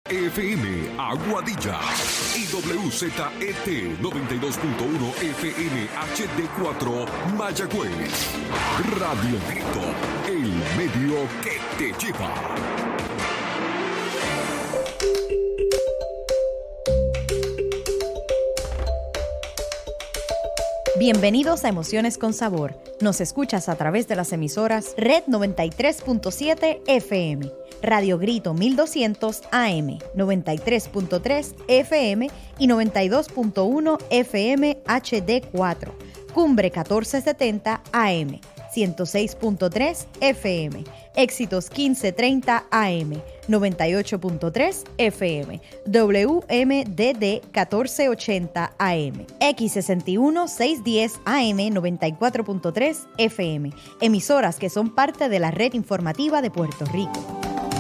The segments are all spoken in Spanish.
FM Aguadilla y WZET 92.1 FM HD4 Mayagüez. Radio Grito, el medio que te lleva. Bienvenidos a Emociones con Sabor. Nos escuchas a través de las emisoras Red 93.7 FM, Radio Grito 1200 AM, 93.3 FM y 92.1 FM HD4, Cumbre 1470 AM, 106.3 FM, Éxitos 1530 AM, 98.3 FM, WMDD 1480 AM, X61 610 AM, 94.3 FM, emisoras que son parte de la red informativa de Puerto Rico.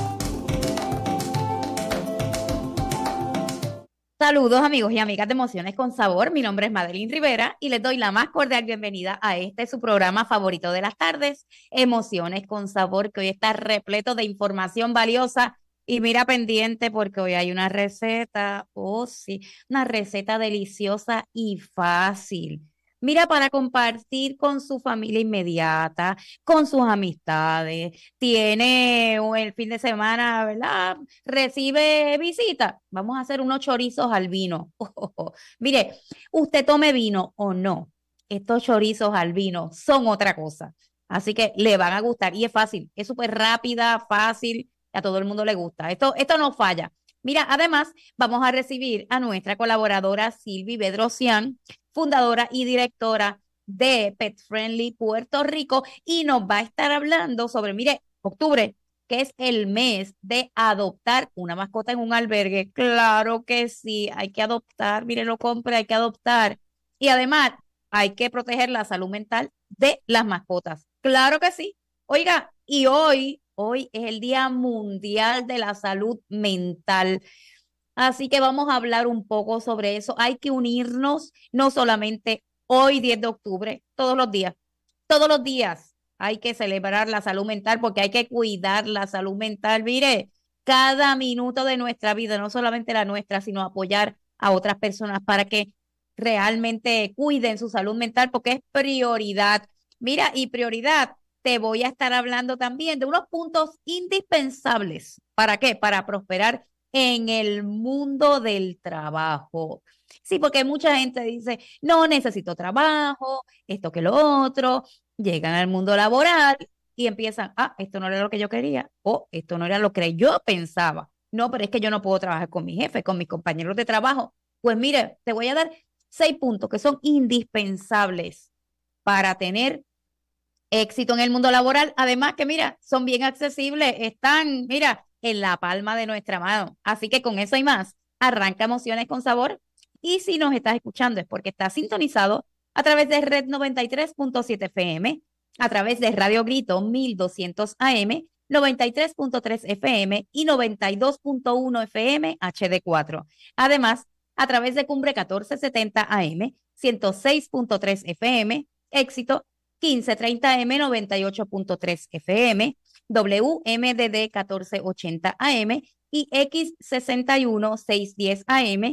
Saludos amigos y amigas de Emociones con Sabor, mi nombre es Madeline Rivera y les doy la más cordial bienvenida a su programa favorito de las tardes, Emociones con Sabor, que hoy está repleto de información valiosa y mira pendiente porque hoy hay una receta, una receta deliciosa y fácil. Mira, para compartir con su familia inmediata, con sus amistades, tiene el fin de semana, ¿verdad? Recibe visita. Vamos a hacer unos chorizos al vino. Mire, usted tome vino o no, estos chorizos al vino son otra cosa. Así que le van a gustar y es fácil, es súper rápida, fácil, a todo el mundo le gusta. Esto no falla. Mira, además, vamos a recibir a nuestra colaboradora Silvi Bedrosian, fundadora y directora de Pet Friendly Puerto Rico, y nos va a estar hablando sobre, mire, octubre, que es el mes de adoptar una mascota en un albergue. Claro que sí, hay que adoptar, mire, lo compre, hay que adoptar. Y además, hay que proteger la salud mental de las mascotas. Claro que sí. Oiga, y hoy es el Día Mundial de la Salud Mental. Así que vamos a hablar un poco sobre eso. Hay que unirnos, no solamente hoy, 10 de octubre, todos los días. Todos los días hay que celebrar la salud mental porque hay que cuidar la salud mental. Mire, cada minuto de nuestra vida, no solamente la nuestra, sino apoyar a otras personas para que realmente cuiden su salud mental porque es prioridad. Mira, y prioridad, te voy a estar hablando también de unos puntos indispensables. ¿Para qué? Para prosperar en el mundo del trabajo. Sí, porque mucha gente dice, no necesito trabajo, esto que lo otro, llegan al mundo laboral y empiezan, esto no era lo que yo quería, o esto no era lo que yo pensaba. No, pero es que yo no puedo trabajar con mi jefe, con mis compañeros de trabajo. Pues mire, te voy a dar 6 puntos que son indispensables para tener éxito en el mundo laboral. Además que, mira, son bien accesibles, están, mira, en la palma de nuestra mano. Así que con eso y más, arranca Emociones con Sabor. Y si nos estás escuchando es porque estás sintonizado a través de Red 93.7 FM, a través de Radio Grito 1200 AM, 93.3 FM y 92.1 FM HD4. Además, a través de Cumbre 1470 AM, 106.3 FM, Éxito 1530 M, 98.3 FM, WMDD 1480 AM y X61 610 AM,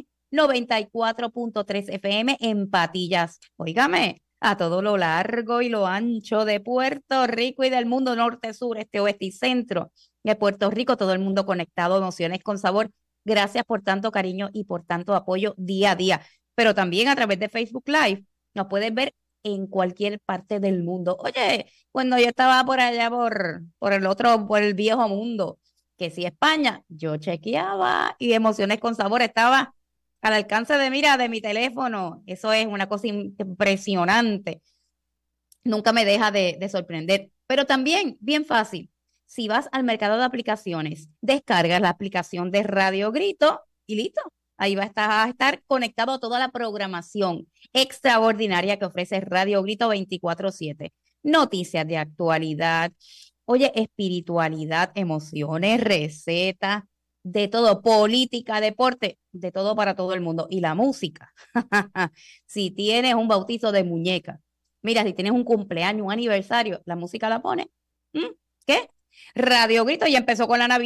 94.3 FM en Patillas. Óigame, a todo lo largo y lo ancho de Puerto Rico y del mundo norte, sur, este, oeste y centro de Puerto Rico, todo el mundo conectado, Emociones con Sabor. Gracias por tanto cariño y por tanto apoyo día a día. Pero también a través de Facebook Live nos puedes ver en cualquier parte del mundo. Oye, cuando yo estaba por allá, por el viejo mundo, que si España, yo chequeaba y Emociones con Sabor estaba al alcance de mira de mi teléfono. Eso es una cosa impresionante. Nunca me deja de sorprender. Pero también, bien fácil, si vas al mercado de aplicaciones, descargas la aplicación de Radio Grito y listo. Ahí vas a estar conectado a toda la programación extraordinaria que ofrece Radio Grito 24/7. Noticias de actualidad, oye, espiritualidad, emociones, recetas, de todo, política, deporte, de todo para todo el mundo. Y la música. Si tienes un bautizo de muñeca, mira, si tienes un cumpleaños, un aniversario, la música la pone. ¿Qué? Radio Grito ya empezó con la Navidad.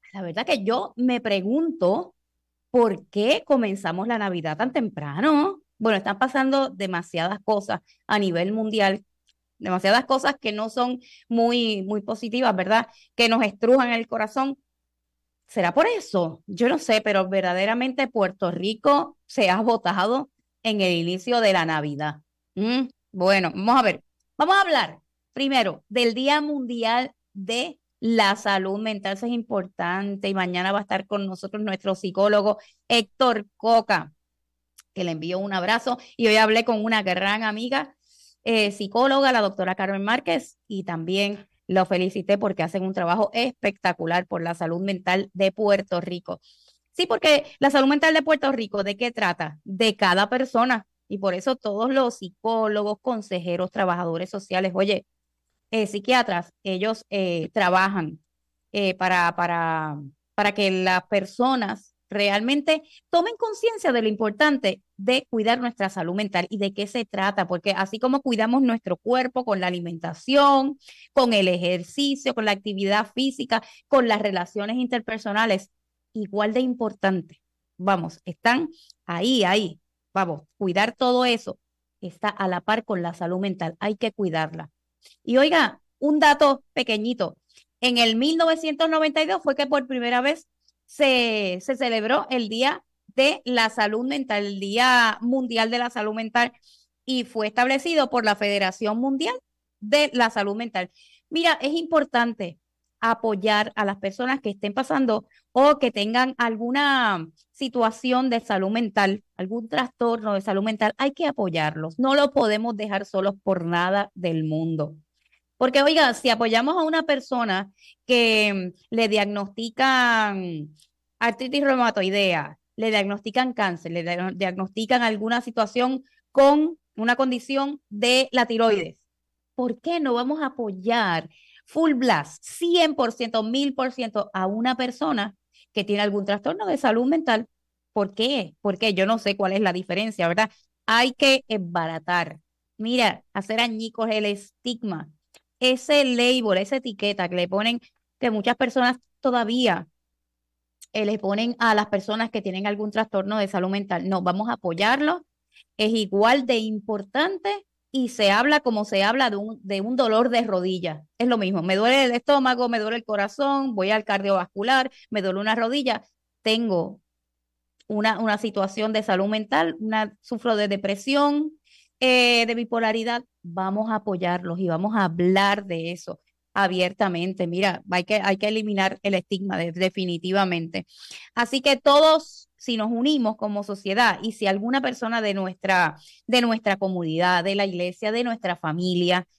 La verdad que yo me pregunto por qué comenzamos la Navidad tan temprano. Bueno, están pasando demasiadas cosas a nivel mundial, demasiadas cosas que no son muy positivas, ¿verdad? Que nos estrujan el corazón. ¿Será por eso? Yo no sé, pero verdaderamente Puerto Rico se ha votado en el inicio de la Navidad. Bueno, vamos a ver. Vamos a hablar primero del Día Mundial de la Salud Mental. Eso es importante y mañana va a estar con nosotros nuestro psicólogo Héctor Coca, que le envío un abrazo. Y hoy hablé con una gran amiga psicóloga, la doctora Carmen Márquez, y también lo felicité porque hacen un trabajo espectacular por la salud mental de Puerto Rico. Sí, porque la salud mental de Puerto Rico, ¿de qué trata? De cada persona. Y por eso todos los psicólogos, consejeros, trabajadores sociales, oye, psiquiatras, ellos trabajan para que las personas realmente tomen conciencia de lo importante de cuidar nuestra salud mental y de qué se trata, porque así como cuidamos nuestro cuerpo con la alimentación, con el ejercicio, con la actividad física, con las relaciones interpersonales, igual de importante. Vamos, están ahí, vamos, cuidar todo eso está a la par con la salud mental, hay que cuidarla. Y oiga, un dato pequeñito. En el 1992 fue que por primera vez se celebró el Día de la Salud Mental, el Día Mundial de la Salud Mental, y fue establecido por la Federación Mundial de la Salud Mental. Mira, es importante apoyar a las personas que estén pasando o que tengan alguna situación de salud mental, algún trastorno de salud mental. Hay que apoyarlos. No lo podemos dejar solos por nada del mundo. Porque, oiga, si apoyamos a una persona que le diagnostican artritis reumatoidea, le diagnostican cáncer, diagnostican alguna situación con una condición de la tiroides, ¿por qué no vamos a apoyar full blast, 100%, 1000% a una persona que tiene algún trastorno de salud mental? ¿Por qué? Porque yo no sé cuál es la diferencia, ¿verdad? Hay que embaratar. Mira, hacer añicos el estigma, ese label, esa etiqueta que le ponen, que muchas personas todavía le ponen a las personas que tienen algún trastorno de salud mental. No, vamos a apoyarlo. Es igual de importante y se habla como se habla de un dolor de rodilla. Es lo mismo, me duele el estómago, me duele el corazón, voy al cardiovascular, me duele una rodilla, tengo una situación de salud mental, sufro de depresión, de bipolaridad. Vamos a apoyarlos y vamos a hablar de eso abiertamente. Mira, hay que eliminar el estigma definitivamente. Así que todos, si nos unimos como sociedad y si alguna persona de nuestra comunidad, de la iglesia, de nuestra familia,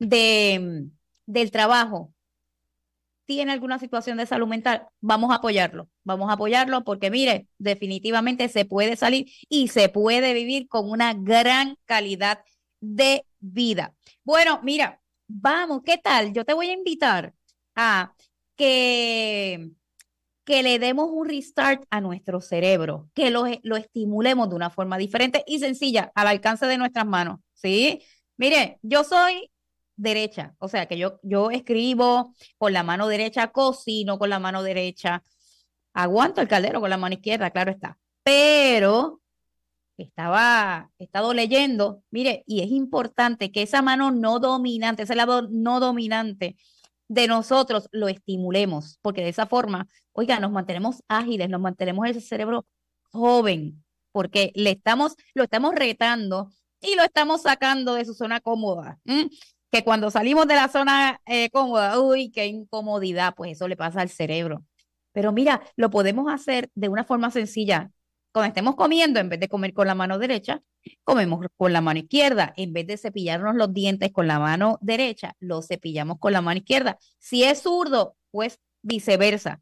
del trabajo, tiene alguna situación de salud mental, vamos a apoyarlo porque mire, definitivamente se puede salir y se puede vivir con una gran calidad de vida. Bueno, mira, vamos, ¿qué tal? Yo te voy a invitar a que, que le demos un restart a nuestro cerebro, que lo estimulemos de una forma diferente y sencilla, al alcance de nuestras manos, ¿sí? Mire, yo soy derecha, o sea que yo escribo con la mano derecha, cocino con la mano derecha, aguanto el caldero con la mano izquierda, claro está, pero he estado leyendo, mire, y es importante que esa mano no dominante, ese lado no dominante de nosotros lo estimulemos, porque de esa forma, oiga, nos mantenemos ágiles, nos mantenemos el cerebro joven, porque lo estamos retando y lo estamos sacando de su zona cómoda. Que cuando salimos de la zona cómoda, uy, qué incomodidad, pues eso le pasa al cerebro. Pero mira, lo podemos hacer de una forma sencilla. Cuando estemos comiendo, en vez de comer con la mano derecha, comemos con la mano izquierda. En vez de cepillarnos los dientes con la mano derecha, los cepillamos con la mano izquierda. Si es zurdo, pues viceversa.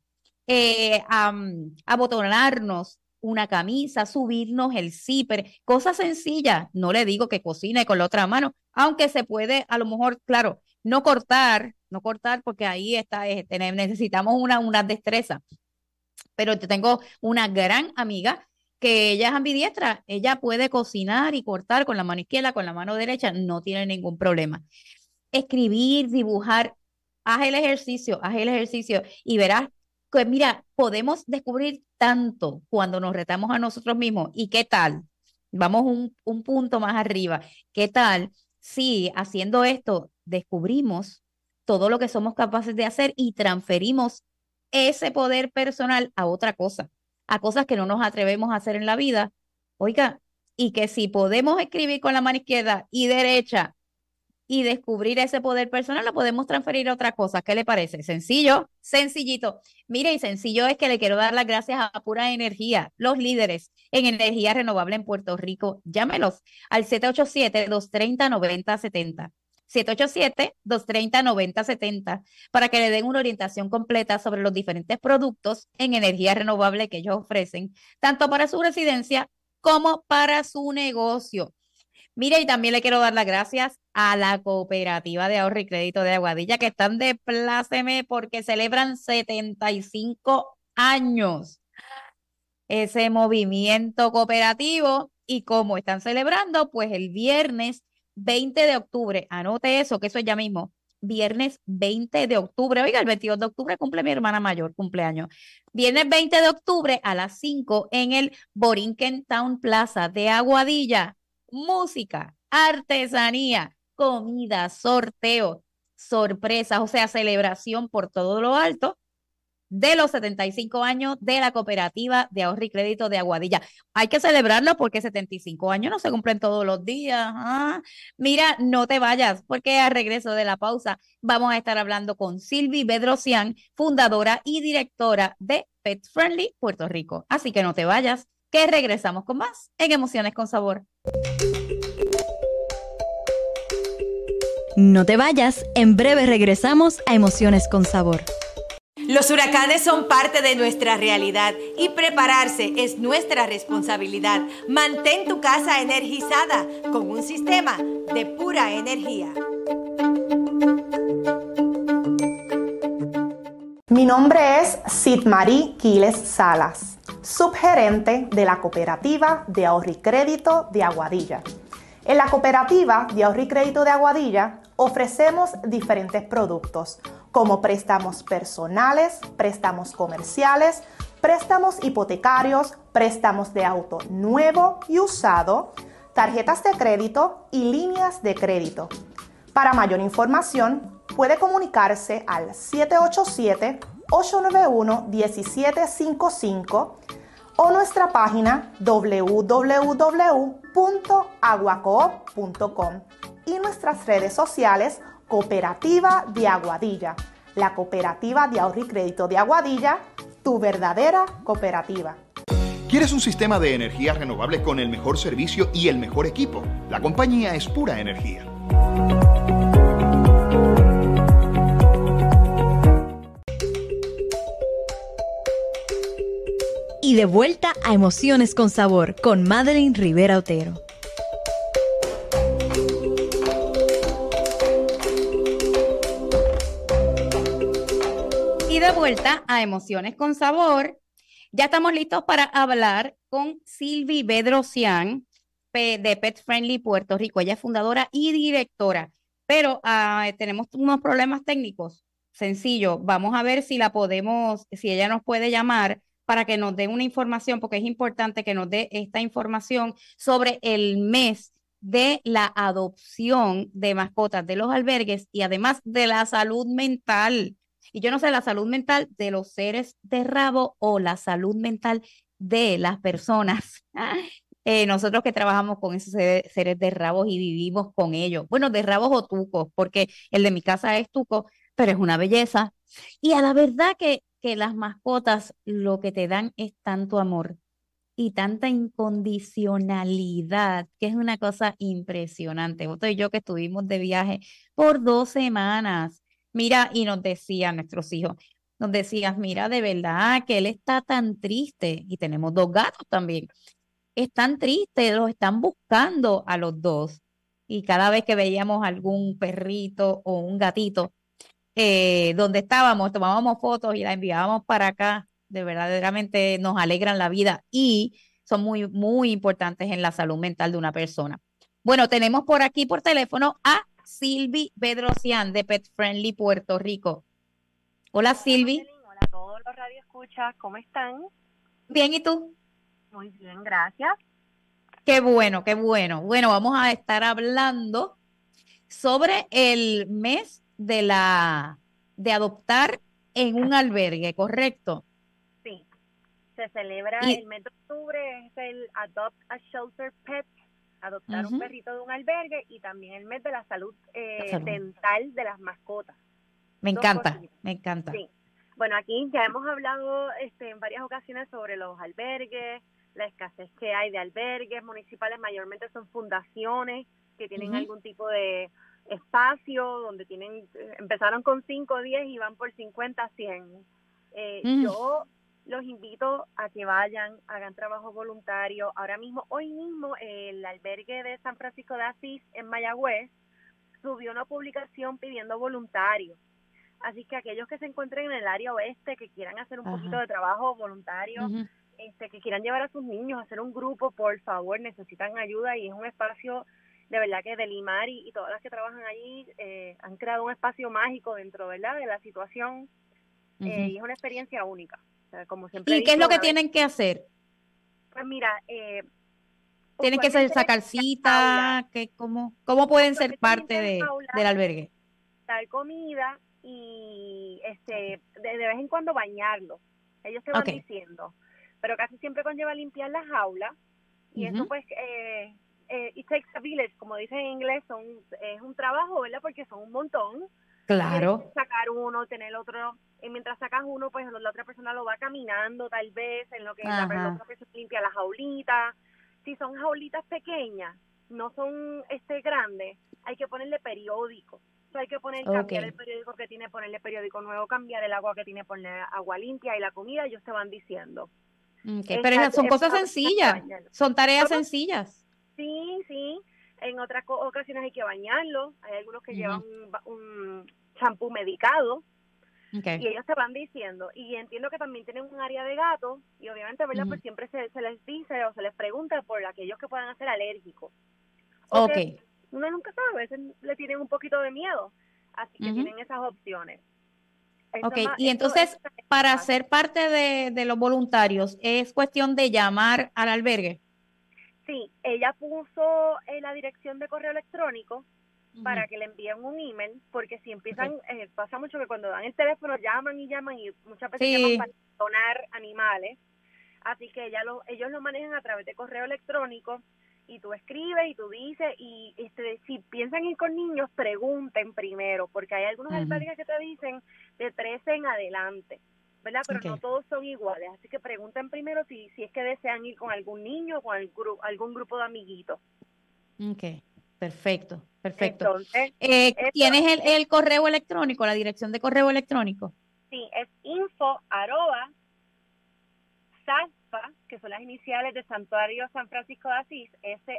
Abotonarnos una camisa, subirnos el zipper, cosas sencillas. No le digo que cocine con la otra mano, aunque se puede, a lo mejor, claro, no cortar porque ahí está, necesitamos una destreza. Pero yo tengo una gran amiga que ella es ambidiestra, ella puede cocinar y cortar con la mano izquierda, con la mano derecha, no tiene ningún problema. Escribir, dibujar, haz el ejercicio y verás Pues mira, podemos descubrir tanto cuando nos retamos a nosotros mismos. ¿Y qué tal? Vamos un punto más arriba. ¿Qué tal si haciendo esto descubrimos todo lo que somos capaces de hacer y transferimos ese poder personal a otra cosa, a cosas que no nos atrevemos a hacer en la vida? Oiga, y que si podemos escribir con la mano izquierda y derecha y descubrir ese poder personal, lo podemos transferir a otra cosa. ¿Qué le parece? Sencillo, sencillito. Mire, y sencillo es que le quiero dar las gracias a Pura Energía, los líderes en energía renovable en Puerto Rico. Llámelos al 787-230-9070. 787-230-9070 para que le den una orientación completa sobre los diferentes productos en energía renovable que ellos ofrecen, tanto para su residencia como para su negocio. Mire, y también le quiero dar las gracias a la Cooperativa de Ahorro y Crédito de Aguadilla, que están de pláceme porque celebran 75 años ese movimiento cooperativo. Y como están celebrando, pues el viernes 20 de octubre, anote eso, que eso es ya mismo, viernes 20 de octubre, oiga, el 22 de octubre cumple mi hermana mayor, cumpleaños. Viernes 20 de octubre a las 5 en el Borinquen Town Plaza de Aguadilla. Música, artesanía, comida, sorteo, sorpresas, o sea, celebración por todo lo alto de los 75 años de la Cooperativa de Ahorro y Crédito de Aguadilla. Hay que celebrarlo porque 75 años no se cumplen todos los días. ¿Ah? Mira, no te vayas porque al regreso de la pausa vamos a estar hablando con Silvi Bedrosian, fundadora y directora de Pet Friendly Puerto Rico. Así que no te vayas, que regresamos con más en Emociones con Sabor. No te vayas, en breve regresamos a Emociones con Sabor. Los huracanes son parte de nuestra realidad y prepararse es nuestra responsabilidad. Mantén tu casa energizada con un sistema de Pura Energía. Mi nombre es Sidmarí Quiles Salas, subgerente de la Cooperativa de Ahorro y Crédito de Aguadilla. En la Cooperativa de Ahorro y Crédito de Aguadilla ofrecemos diferentes productos como préstamos personales, préstamos comerciales, préstamos hipotecarios, préstamos de auto nuevo y usado, tarjetas de crédito y líneas de crédito. Para mayor información, puede comunicarse al 787-891-1755 o nuestra página www.aguacoop.com y nuestras redes sociales Cooperativa de Aguadilla, la Cooperativa de Ahorro y Crédito de Aguadilla, tu verdadera cooperativa. ¿Quieres un sistema de energía renovable con el mejor servicio y el mejor equipo? La compañía es Pura Energía. Y de vuelta a Emociones con Sabor con Madeline Rivera Otero. Y de vuelta a Emociones con Sabor. Ya estamos listos para hablar con Silvi Bedrosian de Pet Friendly Puerto Rico. Ella es fundadora y directora, pero tenemos unos problemas técnicos. Sencillo, vamos a ver si si ella nos puede llamar para que nos dé una información, porque es importante que nos dé esta información sobre el mes de la adopción de mascotas de los albergues y además de la salud mental. Y yo no sé, la salud mental de los seres de rabo o la salud mental de las personas. Nosotros que trabajamos con esos seres de rabos y vivimos con ellos. Bueno, de rabos o tucos, porque el de mi casa es tuco, pero es una belleza. Y a la verdad que las mascotas lo que te dan es tanto amor y tanta incondicionalidad, que es una cosa impresionante. Otto y yo que estuvimos de viaje por 2 semanas. Mira, y nos decían nuestros hijos, nos decías, mira, de verdad que él está tan triste, y tenemos 2 gatos también, están tristes, los están buscando a los dos. Y cada vez que veíamos algún perrito o un gatito, donde estábamos, tomábamos fotos y la enviábamos para acá, de verdaderamente nos alegran la vida y son muy, muy importantes en la salud mental de una persona. Bueno, tenemos por aquí por teléfono a Silvi Bedrosian de Pet Friendly Puerto Rico. Hola, Silvi. Hola a todos Radio Escucha, ¿cómo están? Bien, ¿y tú? Muy bien, gracias. Qué bueno, qué bueno. Bueno, vamos a estar hablando sobre el mes de adoptar en un albergue, ¿correcto? Sí, se celebra Y, el mes de octubre, es el Adopt a Shelter Pet, adoptar un ujú, perrito de un albergue, y también el mes de la salud salud. dental de las mascotas. Me Dos encanta, cositas. me encanta. Sí. Bueno, aquí ya hemos hablado en varias ocasiones sobre los albergues, la escasez que hay de albergues municipales, mayormente son fundaciones que tienen Ujú, algún tipo de espacio donde empezaron con 5 o 10 y van por 50, 100. mm, Yo los invito a que vayan, hagan trabajo voluntario. Ahora mismo, hoy mismo, el albergue de San Francisco de Asís en Mayagüez subió una publicación pidiendo voluntarios. Así que aquellos que se encuentren en el área oeste, que quieran hacer un poquito ajá, de trabajo voluntario, ujú, que quieran llevar a sus niños a hacer un grupo, por favor, necesitan ayuda, y es un espacio de verdad que de Limar y todas las que trabajan allí han creado un espacio mágico dentro, ¿verdad?, de la situación, ujú. y es una experiencia única. O sea, como siempre he ¿Y qué es dicho, lo que una vez, tienen que hacer? pues mira, ¿Tienen que usualmente sacar en jaula, cita? ¿Cómo pueden ser usualmente parte en jaula, del albergue? dar comida y de vez en cuando bañarlos. Ellos te van Ok. diciendo, pero casi siempre conlleva limpiar las jaulas, y eso Ujú, pues it takes a village, como dicen en inglés, es un trabajo, ¿verdad? Porque son un montón. Tienes que claro. sacar uno, tener otro, y mientras sacas uno, pues la otra persona lo va caminando tal vez, en lo que la Ajá. otra persona limpia las jaulitas. Si son jaulitas pequeñas, no son grandes, hay que ponerle periódico. O sea, hay que Ok. cambiar el periódico que tiene, ponerle periódico nuevo, cambiar el agua que tiene, ponerle agua limpia, y la comida ellos te van diciendo. Ok, pero esas son En cosas otras ocasiones hay que sencillas, bañarlo. son tareas ¿Cómo? sencillas. Sí, sí. En otras ocasiones hay que bañarlo. Hay algunos que llevan Ujú, un champú medicado, y ok. ellos te van diciendo. Y entiendo que también tienen un área de gatos, y obviamente, ¿verdad? Ujú, Pues siempre se les dice o se les pregunta por aquellos que puedan ser alérgicos, o ok. que uno nunca sabe, a veces le tienen un poquito de miedo. Así que Ujú, tienen esas opciones. ok. Eso, Y eso entonces, también es para fácil. ser parte de los voluntarios, ¿es cuestión de llamar al albergue? Sí, ella puso la dirección de correo electrónico Ujú, para que le envíen un email, porque si empiezan, ok. pasa mucho que cuando dan el teléfono llaman y llaman, y muchas veces llaman para Sí. donar animales. Así que ellos lo manejan a través de correo electrónico, y tú escribes y tú dices, y si piensan ir con niños, pregunten primero, porque hay algunos Ujú, albergues que te dicen de 13 en adelante, ¿verdad? Pero no ok. todos son iguales, así que pregunten primero si es que desean ir con algún niño o con algún grupo de amiguitos. Ok. Perfecto, perfecto. Entonces, esto ¿Tienes es, el correo electrónico, la dirección de correo electrónico? sí, es info@SASFA, que son las iniciales de Santuario San Francisco de Asís,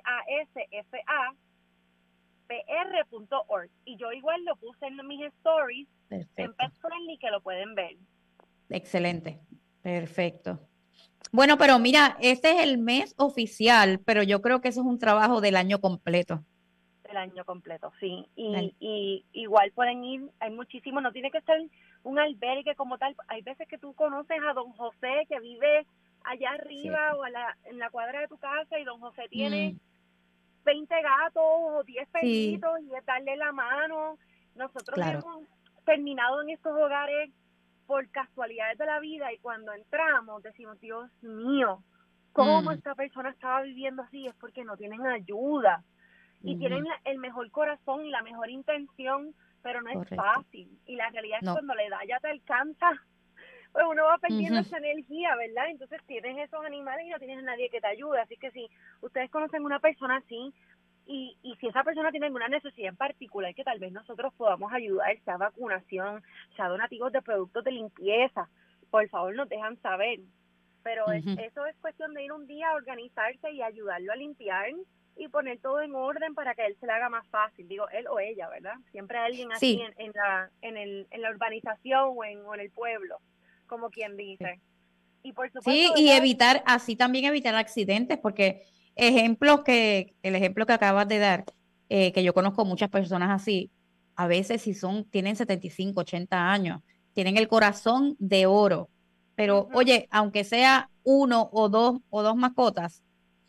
SASFAPR.org. Y yo igual lo puse en mis stories en Pet Perfecto. Friendly, que lo pueden ver. Excelente. Perfecto. Bueno, pero mira, este es el mes oficial, pero yo creo que eso es un trabajo del año completo. El año completo, sí. Del- Y igual pueden ir, hay muchísimos, no tiene que ser un albergue como tal. Hay veces que tú conoces a don José, que vive allá Cierto. arriba o en la cuadra de tu casa, y don José tiene Mm, 20 gatos o 10 sí, perritos, y es darle la mano. Nosotros claro. hemos terminado en estos hogares por casualidades de la vida, y cuando entramos decimos, Dios mío, ¿cómo Mm, esta persona estaba viviendo así? Es porque no tienen ayuda, y tienen ujú, el mejor corazón y la mejor intención, pero no es correcto. fácil. Y la realidad es que No. cuando la edad ya te alcanza, pues uno va perdiendo Ujú, esa energía, ¿verdad? Entonces tienes esos animales y no tienes a nadie que te ayude. Así que si ustedes conocen una persona así, y si esa persona tiene alguna necesidad en particular que tal vez nosotros podamos ayudar, sea vacunación, sea donativos de productos de limpieza, por favor nos dejan saber. Pero ujú. eso es cuestión de ir un día a organizarse y ayudarlo a limpiar y poner todo en orden para que él se le haga más fácil, digo él o ella, ¿verdad? Siempre hay alguien así Sí, en la urbanización o en el pueblo, como quien sí. dice. Y por supuesto, Sí, y ¿verdad? evitar, así también evitar accidentes, porque el ejemplo que acabas de dar, que yo conozco muchas personas así, a veces si tienen 75, 80 años, tienen el corazón de oro, pero oye, aunque sea uno o dos mascotas,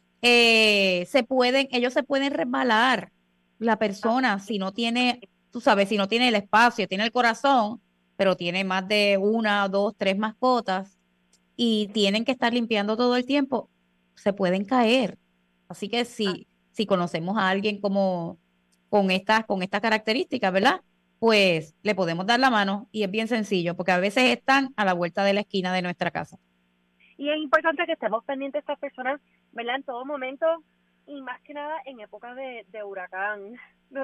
ellos se pueden resbalar. La persona, si no tiene, tú sabes, si no tiene el espacio, tiene el corazón, pero tiene más de una, dos, tres mascotas y tienen que estar limpiando todo el tiempo, se pueden caer. Así que si conocemos a alguien como con estas características, ¿verdad? Pues le podemos dar la mano y es bien sencillo, porque a veces están a la vuelta de la esquina de nuestra casa. Y es importante que estemos pendientes de estas personas, ¿verdad? En todo momento y más que nada en épocas de huracanes.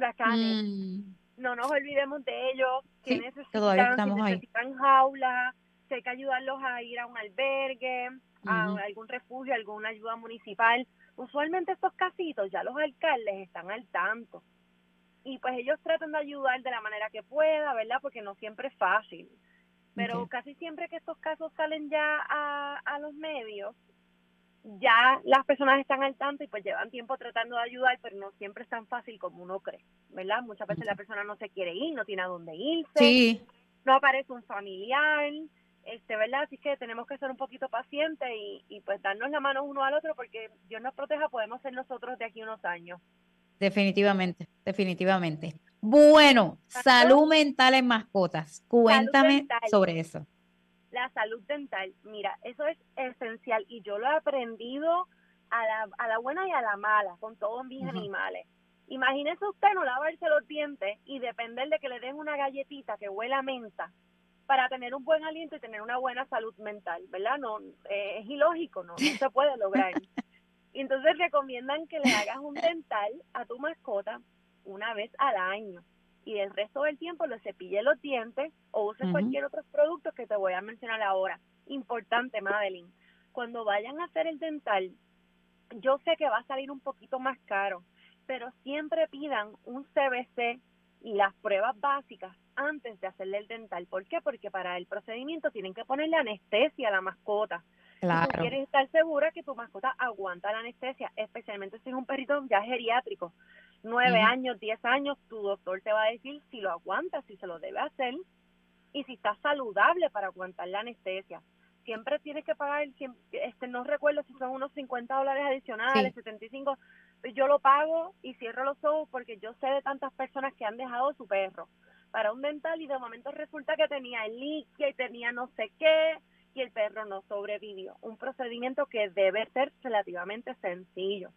No nos olvidemos de ellos, que Sí, todavía necesitan, si estamos ahí. necesitan jaulas, si hay que ayudarlos a ir a un albergue, a algún refugio, alguna ayuda municipal. Usualmente estos casitos ya los alcaldes están al tanto. Y pues ellos tratan de ayudar de la manera que pueda, ¿verdad? Porque no siempre es fácil. Pero casi siempre que estos casos salen ya a los medios, ya las personas están al tanto y pues llevan tiempo tratando de ayudar, pero no siempre es tan fácil como uno cree, ¿verdad? Muchas veces la persona no se quiere ir, no tiene a dónde irse, Sí, no aparece un familiar, ¿verdad? Así que tenemos que ser un poquito pacientes y pues darnos la mano uno al otro, porque Dios nos proteja, podemos ser nosotros de aquí unos años. definitivamente, definitivamente. Bueno, salud mental en mascotas. Cuéntame sobre eso. La salud dental, mira, eso es esencial y yo lo he aprendido a la buena y a la mala con todos mis animales. Imagínese usted no lavarse los dientes y depender de que le den una galletita que huela a menta para tener un buen aliento y tener una buena salud mental, ¿verdad? No, es ilógico, no se puede lograr. Y entonces recomiendan que le hagas un dental a tu mascota una vez al año y el resto del tiempo le cepille los dientes o uses cualquier otro producto que te voy a mencionar ahora. Importante, Madeline, cuando vayan a hacer el dental, yo sé que va a salir un poquito más caro, pero siempre pidan un CBC y las pruebas básicas antes de hacerle el dental. ¿Por qué? Porque para el procedimiento tienen que ponerle anestesia a la mascota. Claro. Y tú quieres estar segura que tu mascota aguanta la anestesia, especialmente si es un perrito ya geriátrico. 9 años, 10 años, tu doctor te va a decir si lo aguanta, si se lo debe hacer y si está saludable para aguantar la anestesia. Siempre tienes que pagar, no recuerdo si son unos $50 adicionales, 75, yo lo pago y cierro los ojos porque yo sé de tantas personas que han dejado su perro para un dental y de momento resulta que tenía liquia y tenía no sé qué y el perro no sobrevivió. Un procedimiento que debe ser relativamente sencillo.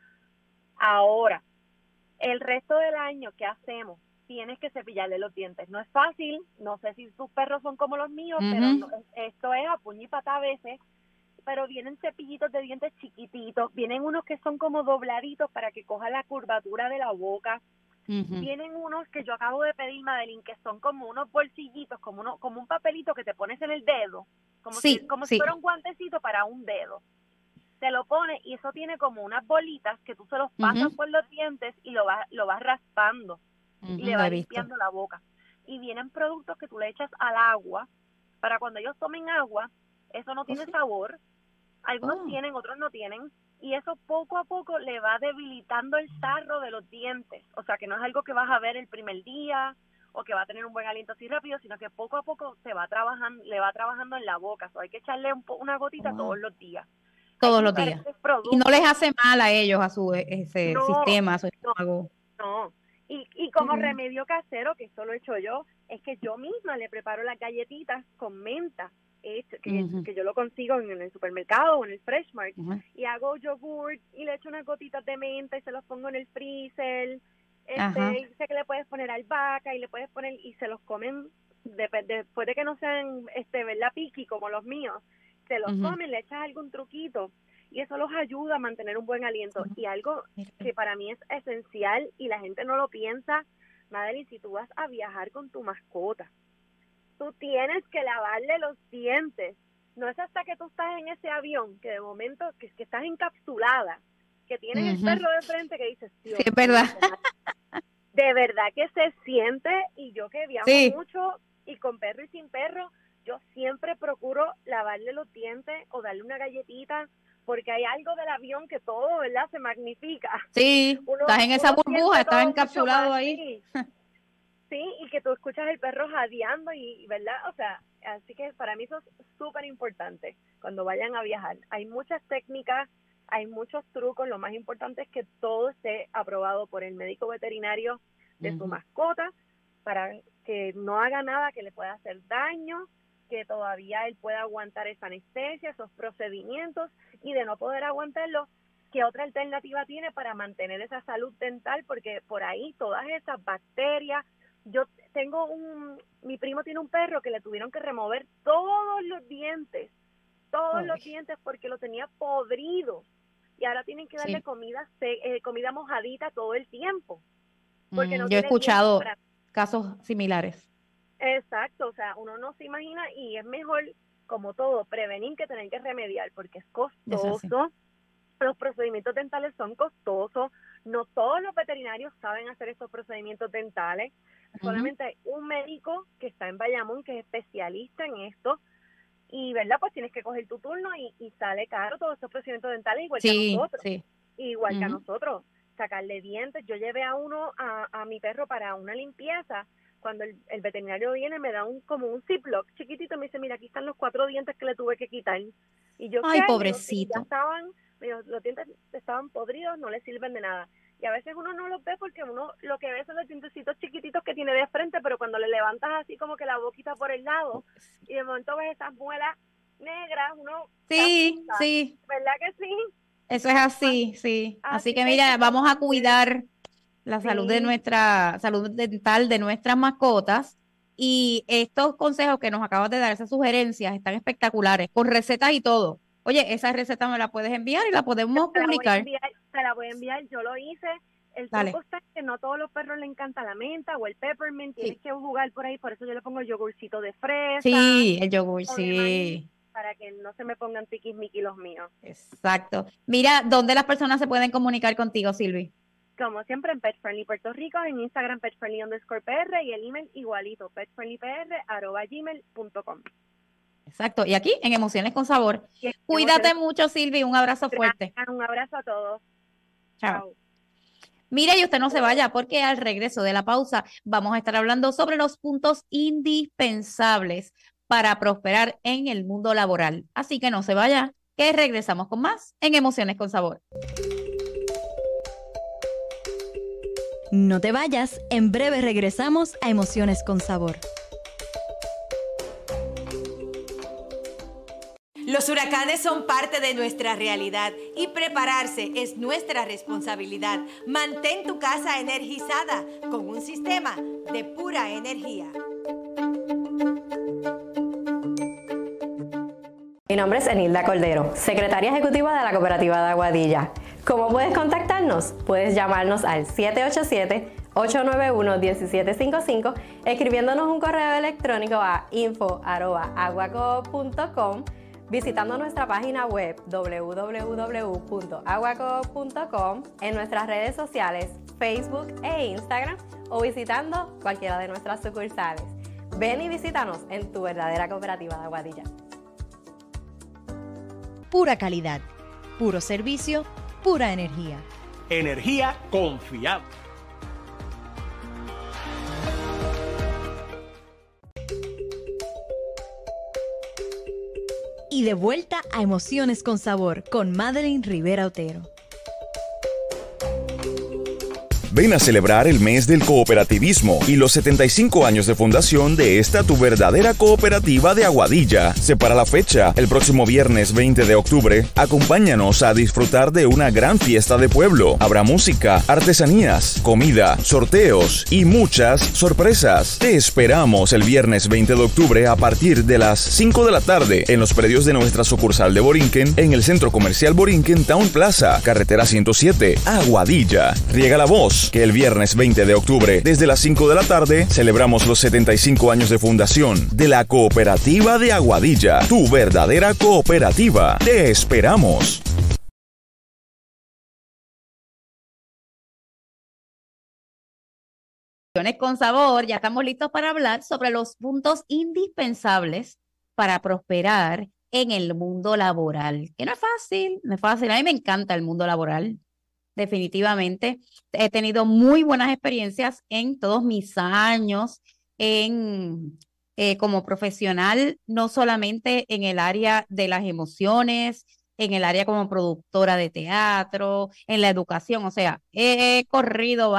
Ahora, el resto del año, ¿qué hacemos? Tienes que cepillarle los dientes. No es fácil, no sé si tus perros son como los míos, pero esto es a puño y pata a veces, pero vienen cepillitos de dientes chiquititos, vienen unos que son como dobladitos para que coja la curvatura de la boca, vienen unos que yo acabo de pedir, Madeline, que son como unos bolsillitos, como un papelito que te pones en el dedo, como si fuera un guantecito para un dedo. Te lo pones y eso tiene como unas bolitas que tú se los pasas por los dientes y lo vas raspando y le vas limpiando la boca. Y vienen productos que tú le echas al agua para cuando ellos tomen agua, eso no tiene sabor. Algunos tienen, otros no tienen. Y eso poco a poco le va debilitando el sarro de los dientes. O sea, que no es algo que vas a ver el primer día o que va a tener un buen aliento así rápido, sino que poco a poco le va trabajando en la boca. O sea, hay que echarle una gotita todos los días. Todos los días. Y no les hace mal a ellos, a su sistema, a su estómago. No. Y como remedio casero, que esto lo he hecho yo, es que yo misma le preparo las galletitas con menta, que yo lo consigo en el supermercado o en el Fresh Mart, y hago yogur y le echo unas gotitas de menta y se los pongo en el freezer. Y sé que le puedes poner albahaca y le puedes poner, y se los comen después de que no sean, ¿verdad? Piqui como los míos. Se los comen, le echas algún truquito y eso los ayuda a mantener un buen aliento. Y algo que para mí es esencial y la gente no lo piensa, Madeline, si tú vas a viajar con tu mascota, tú tienes que lavarle los dientes. No es hasta que tú estás en ese avión que de momento que estás encapsulada, que tienes el perro de frente que dices, Dios, sí, es verdad. De verdad que se siente. Y yo que viajo mucho y con perro y sin perro, yo siempre procuro lavarle los dientes o darle una galletita, porque hay algo del avión que todo, ¿verdad?, se magnifica. Sí, estás en esa burbuja, estás encapsulado ahí. Sí, y que tú escuchas el perro jadeando y ¿verdad? O sea, así que para mí eso es súper importante cuando vayan a viajar. Hay muchas técnicas, hay muchos trucos, lo más importante es que todo esté aprobado por el médico veterinario de su mascota para que no haga nada que le pueda hacer daño, que todavía él pueda aguantar esa anestesia, esos procedimientos, y de no poder aguantarlo, ¿qué otra alternativa tiene para mantener esa salud dental? Porque por ahí todas esas bacterias, yo tengo mi primo tiene un perro que le tuvieron que remover todos los dientes porque lo tenía podrido, y ahora tienen que darle comida mojadita todo el tiempo. Porque no yo he tiene escuchado tiempo casos similares. Exacto, o sea, uno no se imagina, y es mejor, como todo, prevenir que tener que remediar, porque es costoso. Los procedimientos dentales son costosos, no todos los veterinarios saben hacer estos procedimientos dentales, solamente hay un médico que está en Bayamón que es especialista en esto, y ¿verdad? Pues tienes que coger tu turno y sale caro todos estos procedimientos dentales, igual que a nosotros, igual que a nosotros, sacarle dientes. Yo llevé a mi perro para una limpieza. Cuando el veterinario viene, me da como un ziploc chiquitito, me dice, mira, aquí están los 4 dientes que le tuve que quitar. Y yo, ay, ¿qué? pobrecito. Los dientes estaban podridos, no le sirven de nada. Y a veces uno no los ve porque uno lo que ve son los dientecitos chiquititos que tiene de frente, pero cuando le levantas así como que la boquita por el lado, y de momento ves esas muelas negras, uno... Sí, ¿verdad que sí? Eso es así, sí. Así que mira, vamos a cuidar la salud de nuestra salud dental de nuestras mascotas, y estos consejos que nos acabas de dar, esas sugerencias están espectaculares, con recetas y todo. Oye, esa receta me la puedes enviar y la podemos publicar. Te la voy a enviar, yo lo hice. El truco está en que no a todos los perros les encanta la menta o el peppermint, tienes que jugar por ahí, por eso yo le pongo el yogurcito de fresa. Sí, el yogur, maní, para que no se me pongan tiquismiquis los míos. Exacto. Mira, ¿dónde las personas se pueden comunicar contigo, Silvi? Como siempre, en Pet Friendly Puerto Rico, en Instagram petfriendly_pr, y el email igualito, petfriendlypr@gmail.com. Exacto. Y aquí, en Emociones con Sabor. Cuídate mucho, Silvi. Un abrazo fuerte. Un abrazo a todos. Chao. Mire, y usted no se vaya, porque al regreso de la pausa vamos a estar hablando sobre los puntos indispensables para prosperar en el mundo laboral. Así que no se vaya, que regresamos con más en Emociones con Sabor. No te vayas, en breve regresamos a Emociones con Sabor. Los huracanes son parte de nuestra realidad y prepararse es nuestra responsabilidad. Mantén tu casa energizada con un sistema de pura energía. Mi nombre es Enilda Cordero, secretaria ejecutiva de la Cooperativa de Aguadilla. ¿Cómo puedes contactarnos? Puedes llamarnos al 787-891-1755, escribiéndonos un correo electrónico a info@aguacoop.com, visitando nuestra página web www.aguacoop.com, en nuestras redes sociales Facebook e Instagram, o visitando cualquiera de nuestras sucursales. Ven y visítanos en tu verdadera Cooperativa de Aguadilla. Pura calidad, puro servicio, pura energía. Energía confiable. Y de vuelta a Emociones con Sabor con Madeline Rivera Otero. Ven a celebrar el mes del cooperativismo y los 75 años de fundación de esta tu verdadera cooperativa de Aguadilla. Separa la fecha, el próximo viernes 20 de octubre. Acompáñanos a disfrutar de una gran fiesta de pueblo. Habrá música, artesanías, comida, sorteos y muchas sorpresas. Te esperamos el viernes 20 de octubre a partir de las 5 de la tarde en los predios de nuestra sucursal de Borinquen, en el Centro Comercial Borinquen Town Plaza, carretera 107, Aguadilla. Riega la voz que el viernes 20 de octubre, desde las 5 de la tarde, celebramos los 75 años de fundación de la Cooperativa de Aguadilla, tu verdadera cooperativa. Te esperamos. Con Sabor, ya estamos listos para hablar sobre los puntos indispensables para prosperar en el mundo laboral, que no es fácil, no es fácil. A mí me encanta el mundo laboral. definitivamente. He tenido muy buenas experiencias en todos mis años en, como profesional, no solamente en el área de las emociones, en el área como productora de teatro, en la educación, o sea, he corrido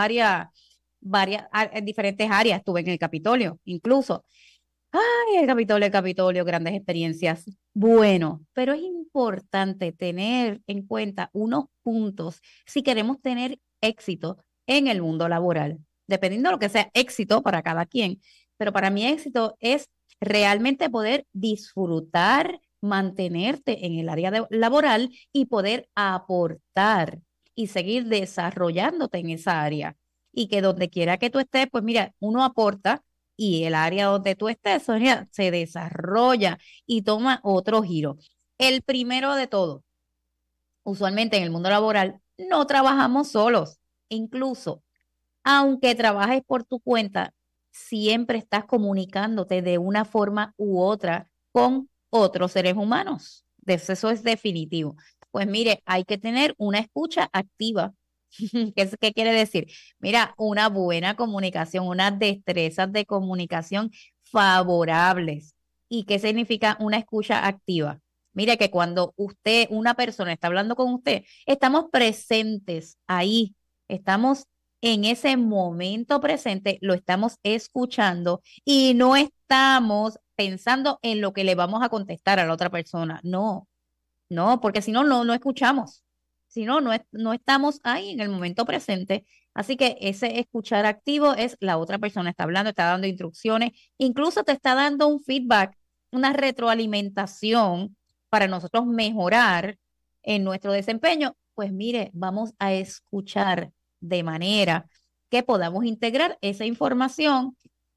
diferentes áreas, estuve en el Capitolio, incluso. Ay, el Capitolio, grandes experiencias. Bueno, pero es importante tener en cuenta unos puntos si queremos tener éxito en el mundo laboral, dependiendo de lo que sea éxito para cada quien. Pero para mí éxito es realmente poder disfrutar, mantenerte en el área laboral y poder aportar y seguir desarrollándote en esa área. Y que donde quiera que tú estés, pues mira, uno aporta y el área donde tú estés, Sonia, se desarrolla y toma otro giro. El primero de todo, usualmente en el mundo laboral, no trabajamos solos. Incluso, aunque trabajes por tu cuenta, siempre estás comunicándote de una forma u otra con otros seres humanos. Eso es definitivo. Pues mire, hay que tener una escucha activa. ¿Qué quiere decir? Mira, una buena comunicación, unas destrezas de comunicación favorables. ¿Y qué significa una escucha activa? Mire que cuando una persona está hablando con usted, estamos presentes ahí, estamos en ese momento presente, lo estamos escuchando y no estamos pensando en lo que le vamos a contestar a la otra persona. No, no, porque si no, no escuchamos. Si no, no estamos ahí en el momento presente. Así que ese escuchar activo es la otra persona está hablando, está dando instrucciones, incluso te está dando un feedback, una retroalimentación para nosotros mejorar en nuestro desempeño. Pues mire, vamos a escuchar de manera que podamos integrar esa información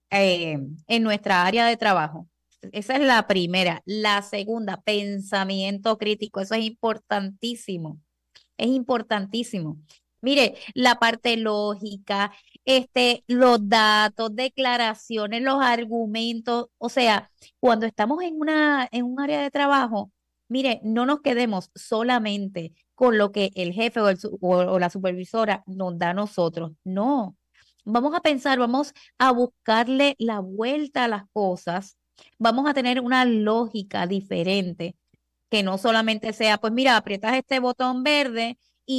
en nuestra área de trabajo. Esa es la primera. La segunda, pensamiento crítico. Eso es importantísimo. Es importantísimo. Mire, la parte lógica, los datos, declaraciones, los argumentos, o sea, cuando estamos en un área de trabajo, mire, no nos quedemos solamente con lo que el jefe o la supervisora nos da a nosotros. No, vamos a pensar, vamos a buscarle la vuelta a las cosas, vamos a tener una lógica diferente que no solamente sea, pues mira, aprietas este botón verde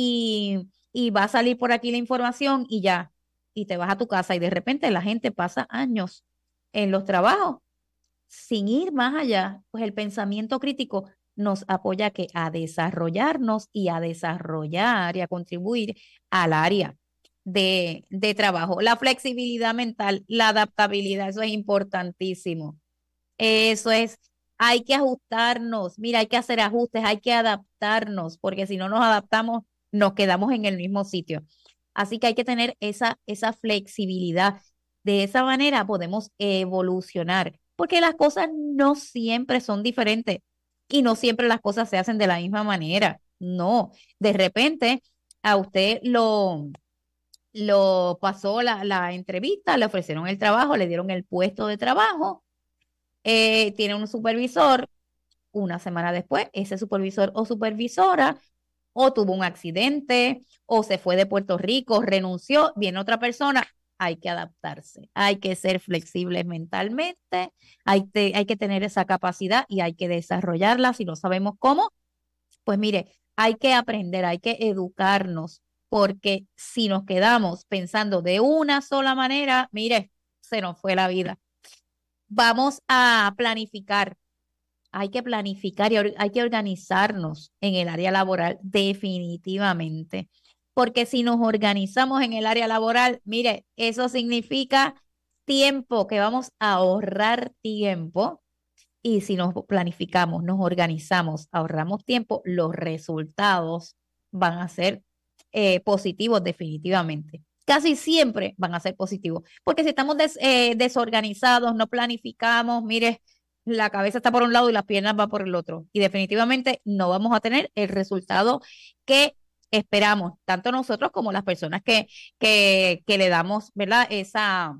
y va a salir por aquí la información y ya, y te vas a tu casa y de repente la gente pasa años en los trabajos sin ir más allá, pues el pensamiento crítico nos apoya a desarrollarnos y a desarrollar y a contribuir al área de trabajo. La flexibilidad mental, la adaptabilidad, eso es importantísimo. Eso es, hay que ajustarnos, mira, hay que hacer ajustes, hay que adaptarnos, porque si no nos adaptamos, nos quedamos en el mismo sitio. Así que hay que tener esa flexibilidad. De esa manera podemos evolucionar, porque las cosas no siempre son diferentes y no siempre las cosas se hacen de la misma manera. No, de repente a usted lo pasó la entrevista, le ofrecieron el trabajo, le dieron el puesto de trabajo, tiene un supervisor, una semana después, ese supervisor o supervisora o tuvo un accidente o se fue de Puerto Rico, renunció, viene otra persona. Hay que adaptarse, hay que ser flexibles mentalmente, hay que tener esa capacidad y hay que desarrollarla. Si no sabemos cómo, pues mire, hay que aprender, hay que educarnos, porque si nos quedamos pensando de una sola manera, mire, se nos fue la vida. Vamos a planificar. Hay que planificar y hay que organizarnos en el área laboral definitivamente. Porque si nos organizamos en el área laboral, mire, eso significa tiempo, que vamos a ahorrar tiempo. Y si nos planificamos, nos organizamos, ahorramos tiempo, los resultados van a ser positivos definitivamente. Casi siempre van a ser positivos. Porque si estamos desorganizados, no planificamos, mire, la cabeza está por un lado y las piernas van por el otro. Y definitivamente no vamos a tener el resultado que esperamos, tanto nosotros como las personas que le damos, ¿verdad?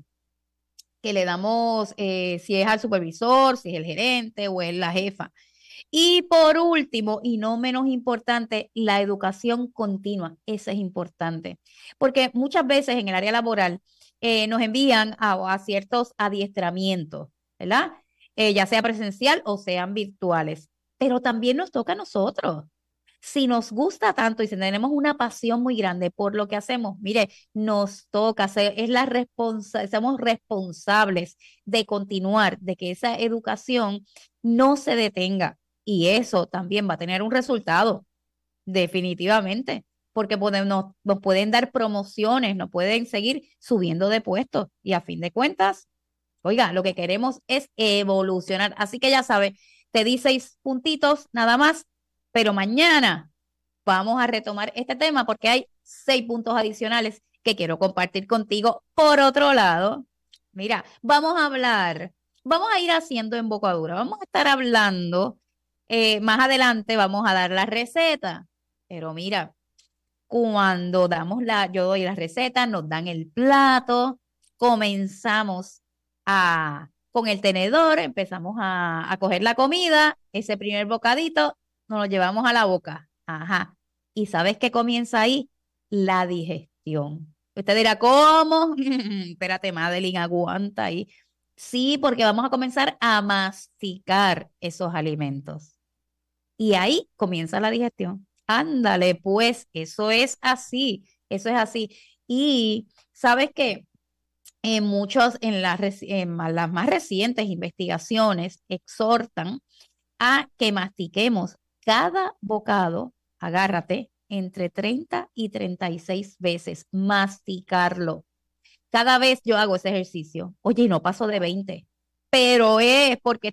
Que le damos, si es al supervisor, si es el gerente o es la jefa. Y por último, y no menos importante, la educación continua. Eso es importante, porque muchas veces en el área laboral nos envían a ciertos adiestramientos, ¿verdad? Ya sea presencial o sean virtuales, pero también nos toca a nosotros. Si nos gusta tanto y si tenemos una pasión muy grande por lo que hacemos, mire, nos toca, somos responsables de continuar, de que esa educación no se detenga. Y eso también va a tener un resultado, definitivamente, porque nos pueden dar promociones, nos pueden seguir subiendo de puestos y a fin de cuentas, oiga, lo que queremos es evolucionar. Así que ya sabes, te di 6 puntitos nada más, pero mañana vamos a retomar este tema porque hay 6 puntos adicionales que quiero compartir contigo. Por otro lado, mira, vamos a ir haciendo embocadura, vamos a estar hablando, más adelante vamos a dar la receta, pero mira, cuando yo doy la receta, nos dan el plato, comenzamos con el tenedor, empezamos a coger la comida, ese primer bocadito, nos lo llevamos a la boca. Ajá. ¿Y sabes qué comienza ahí? La digestión. Usted dirá, ¿cómo? Espérate, Madeline, aguanta ahí. Sí, porque vamos a comenzar a masticar esos alimentos. Y ahí comienza la digestión. Ándale, pues, eso es así, eso es así. Y ¿sabes qué? En las más recientes investigaciones exhortan a que mastiquemos cada bocado, agárrate, entre 30 y 36 veces, masticarlo. Cada vez yo hago ese ejercicio. Oye, y no paso de 20, pero es porque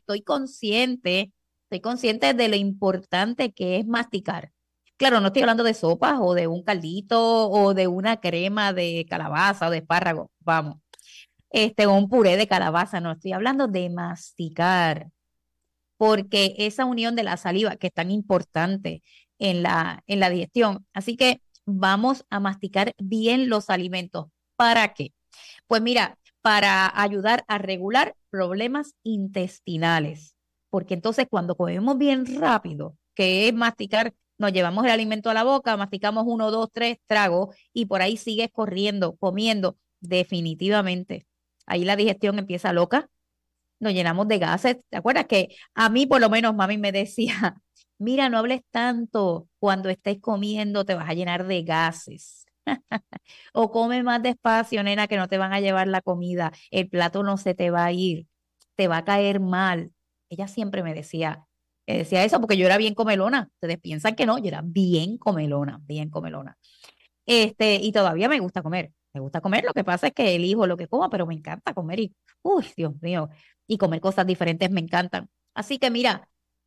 estoy consciente de lo importante que es masticar. Claro, no estoy hablando de sopas o de un caldito o de una crema de calabaza o de espárrago, vamos, un puré de calabaza, no, estoy hablando de masticar, porque esa unión de la saliva que es tan importante en la digestión. Así que vamos a masticar bien los alimentos. ¿Para qué? Pues mira, para ayudar a regular problemas intestinales, porque entonces cuando comemos bien rápido, que es masticar, nos llevamos el alimento a la boca, masticamos 1, 2, 3 tragos y por ahí sigues corriendo, comiendo, definitivamente. Ahí la digestión empieza loca, nos llenamos de gases. ¿Te acuerdas que a mí por lo menos mami me decía, mira, no hables tanto, cuando estés comiendo te vas a llenar de gases? O come más despacio, nena, que no te van a llevar la comida, el plato no se te va a ir, te va a caer mal. Ella siempre me decía eso porque yo era bien comelona. Ustedes piensan que no, yo era bien comelona, bien comelona. Y todavía me gusta comer, lo que pasa es que elijo lo que como, pero me encanta comer y, uy, Dios mío, y comer cosas diferentes me encantan. Así que mira,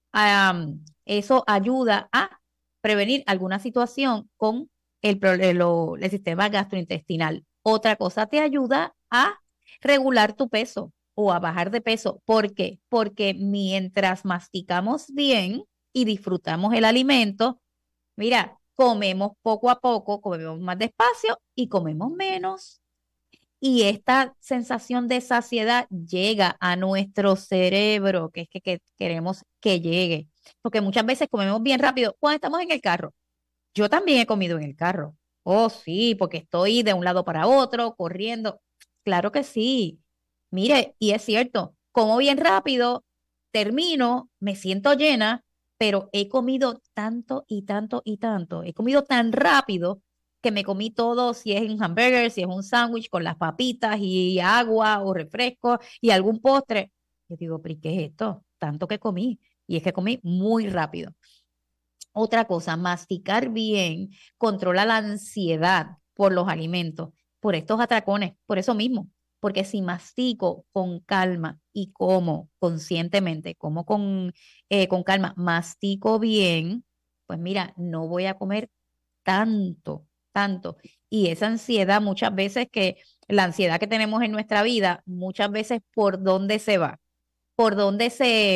eso ayuda a prevenir alguna situación con el sistema gastrointestinal. Otra cosa, te ayuda a regular tu peso o a bajar de peso. ¿Por qué? Porque mientras masticamos bien y disfrutamos el alimento, mira, comemos poco a poco, comemos más despacio y comemos menos. Y esta sensación de saciedad llega a nuestro cerebro, que es que queremos que llegue. Porque muchas veces comemos bien rápido cuando estamos en el carro. Yo también he comido en el carro. Oh, sí, porque estoy de un lado para otro, corriendo. Claro que sí. Mire, y es cierto, como bien rápido, termino, me siento llena, pero he comido tanto y tanto y tanto. He comido tan rápido que me comí todo, si es un hamburger, si es un sándwich con las papitas y agua o refresco y algún postre. Yo digo, ¿pero qué es esto? Tanto que comí. Y es que comí muy rápido. Otra cosa, masticar bien controla la ansiedad por los alimentos, por estos atracones, por eso mismo. Porque si mastico con calma y como conscientemente, como con calma, mastico bien, pues mira, no voy a comer tanto, tanto. Y esa ansiedad muchas veces la ansiedad que tenemos en nuestra vida, muchas veces ¿por dónde se va? ¿Por dónde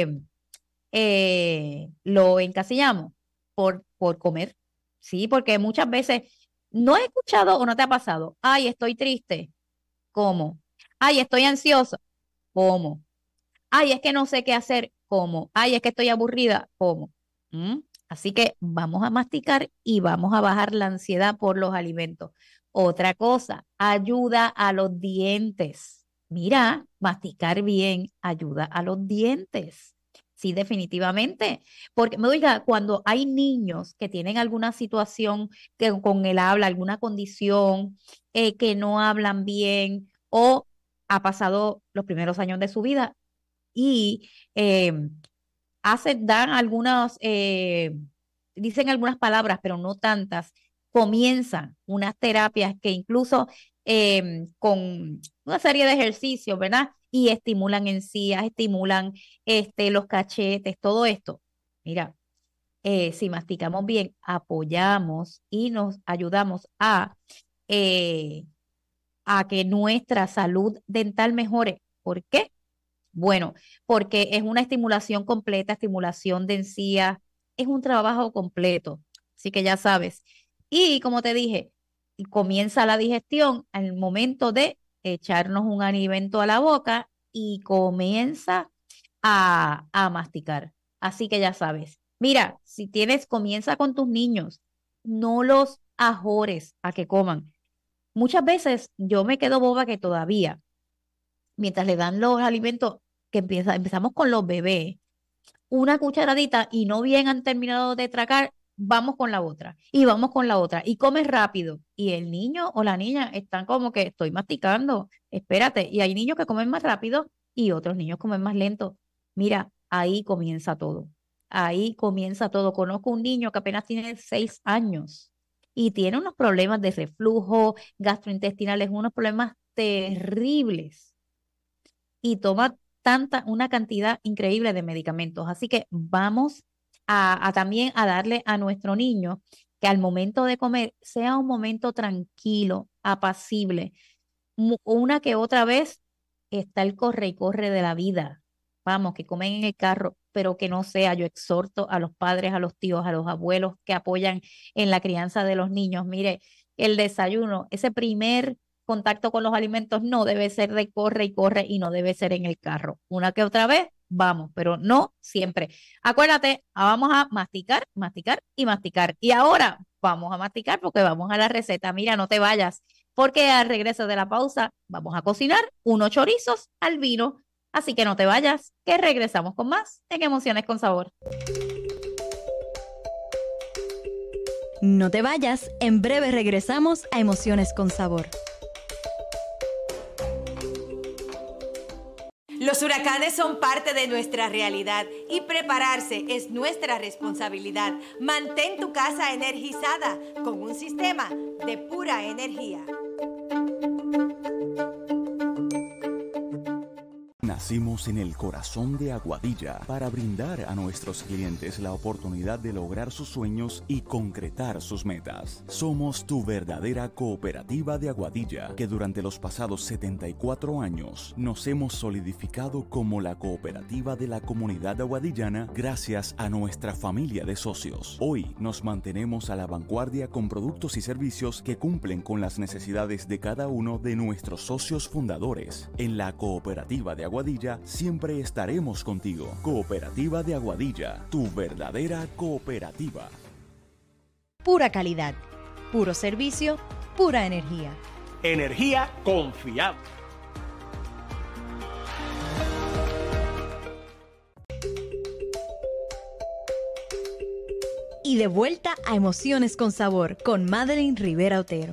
lo encasillamos? Por comer. Sí, porque muchas veces no he escuchado o no te ha pasado, ay, estoy triste, ¿cómo? Ay, estoy ansiosa, ¿cómo? Ay, es que no sé qué hacer, como. Ay, es que estoy aburrida, como. Así que vamos a masticar y vamos a bajar la ansiedad por los alimentos. Otra cosa, ayuda a los dientes. Mira, masticar bien ayuda a los dientes. Sí, definitivamente. Porque, oiga, cuando hay niños que tienen alguna situación con el habla, alguna condición, que no hablan bien o ha pasado los primeros años de su vida y dan algunas, dicen algunas palabras, pero no tantas, comienzan unas terapias que incluso con una serie de ejercicios, ¿verdad? Y estimulan encías, estimulan los cachetes, todo esto. Mira, si masticamos bien, apoyamos y nos ayudamos a que nuestra salud dental mejore. ¿Por qué? Bueno, porque es una estimulación completa, estimulación de encías, es un trabajo completo. Así que ya sabes. Y como te dije, comienza la digestión al momento de echarnos un alimento a la boca y comienza a masticar. Así que ya sabes. Mira, comienza con tus niños, no los ajores a que coman. Muchas veces yo me quedo boba que todavía, mientras le dan los alimentos, que empezamos con los bebés, una cucharadita y no bien han terminado de tragar, vamos con la otra y vamos con la otra y comes rápido y el niño o la niña están como que estoy masticando, espérate, y hay niños que comen más rápido y otros niños comen más lento. Mira, ahí comienza todo, ahí comienza todo. Conozco un niño que apenas tiene 6 años y tiene unos problemas de reflujo gastrointestinales, unos problemas terribles y toma una cantidad increíble de medicamentos. Así que vamos también a darle a nuestro niño que al momento de comer sea un momento tranquilo, apacible. Una que otra vez está el corre y corre de la vida. Vamos, que comen en el carro, pero que no sea. Yo exhorto a los padres, a los tíos, a los abuelos que apoyan en la crianza de los niños. Mire, el desayuno, ese primer contacto con los alimentos no debe ser de corre y corre y no debe ser en el carro. Una que otra vez, vamos, pero no siempre. Acuérdate, vamos a masticar, masticar y masticar. Y ahora vamos a masticar porque vamos a la receta. Mira, no te vayas, porque al regreso de la pausa vamos a cocinar unos chorizos al vino. Así que no te vayas, que regresamos con más en Emociones con Sabor. No te vayas, en breve regresamos a Emociones con Sabor. Los huracanes son parte de nuestra realidad y prepararse es nuestra responsabilidad. Mantén tu casa energizada con un sistema de pura energía. Nacimos en el corazón de Aguadilla para brindar a nuestros clientes la oportunidad de lograr sus sueños y concretar sus metas. Somos tu verdadera cooperativa de Aguadilla, que durante los pasados 74 años nos hemos solidificado como la cooperativa de la comunidad aguadillana gracias a nuestra familia de socios. Hoy nos mantenemos a la vanguardia con productos y servicios que cumplen con las necesidades de cada uno de nuestros socios fundadores. En la cooperativa de Aguadilla siempre estaremos contigo. Cooperativa de Aguadilla, tu verdadera cooperativa. Pura calidad, puro servicio, pura energía. Energía confiable. Y de vuelta a Emociones con Sabor con Madeline Rivera Otero.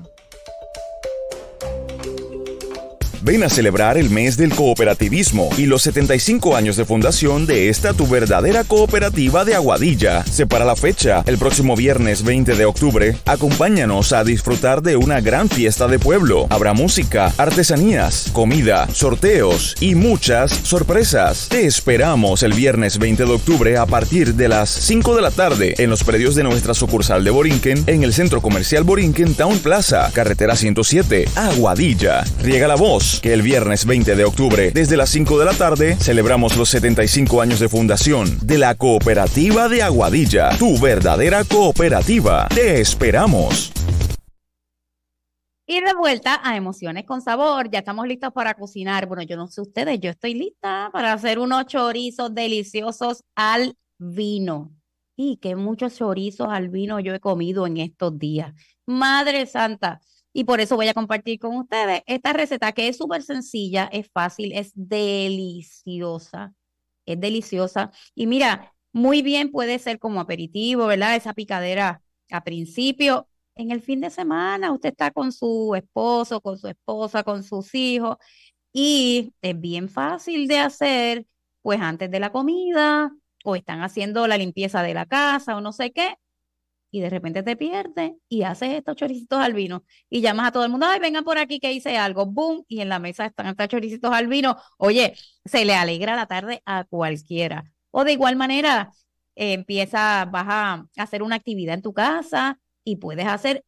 Ven a celebrar el mes del cooperativismo y los 75 años de fundación de esta tu verdadera cooperativa de Aguadilla. Separa la fecha, el próximo viernes 20 de octubre. Acompáñanos a disfrutar de una gran fiesta de pueblo. Habrá música, artesanías, comida, sorteos y muchas sorpresas. Te esperamos el viernes 20 de octubre a partir de las 5 de la tarde en los predios de nuestra sucursal de Borinquen en el Centro Comercial Borinquen Town Plaza, carretera 107, Aguadilla. Riega la voz que el viernes 20 de octubre, desde las 5 de la tarde, celebramos los 75 años de fundación de la Cooperativa de Aguadilla, tu verdadera cooperativa. Te esperamos. Y de vuelta a Emociones con Sabor, ya estamos listos para cocinar. Bueno, yo no sé ustedes, yo estoy lista para hacer unos chorizos deliciosos al vino. Y qué muchos chorizos al vino yo he comido en estos días. Madre Santa. Y por eso voy a compartir con ustedes esta receta que es súper sencilla, es fácil, es deliciosa. Es deliciosa. Y mira, muy bien puede ser como aperitivo, ¿verdad? Esa picadera a principio. En el fin de semana usted está con su esposo, con su esposa, con sus hijos y es bien fácil de hacer, pues antes de la comida o están haciendo la limpieza de la casa o no sé qué y de repente te pierdes y haces estos choricitos al vino y llamas a todo el mundo, ay, vengan por aquí que hice algo, boom, y en la mesa están estos choricitos al vino. Oye, se le alegra la tarde a cualquiera. O de igual manera, vas a hacer una actividad en tu casa y puedes hacer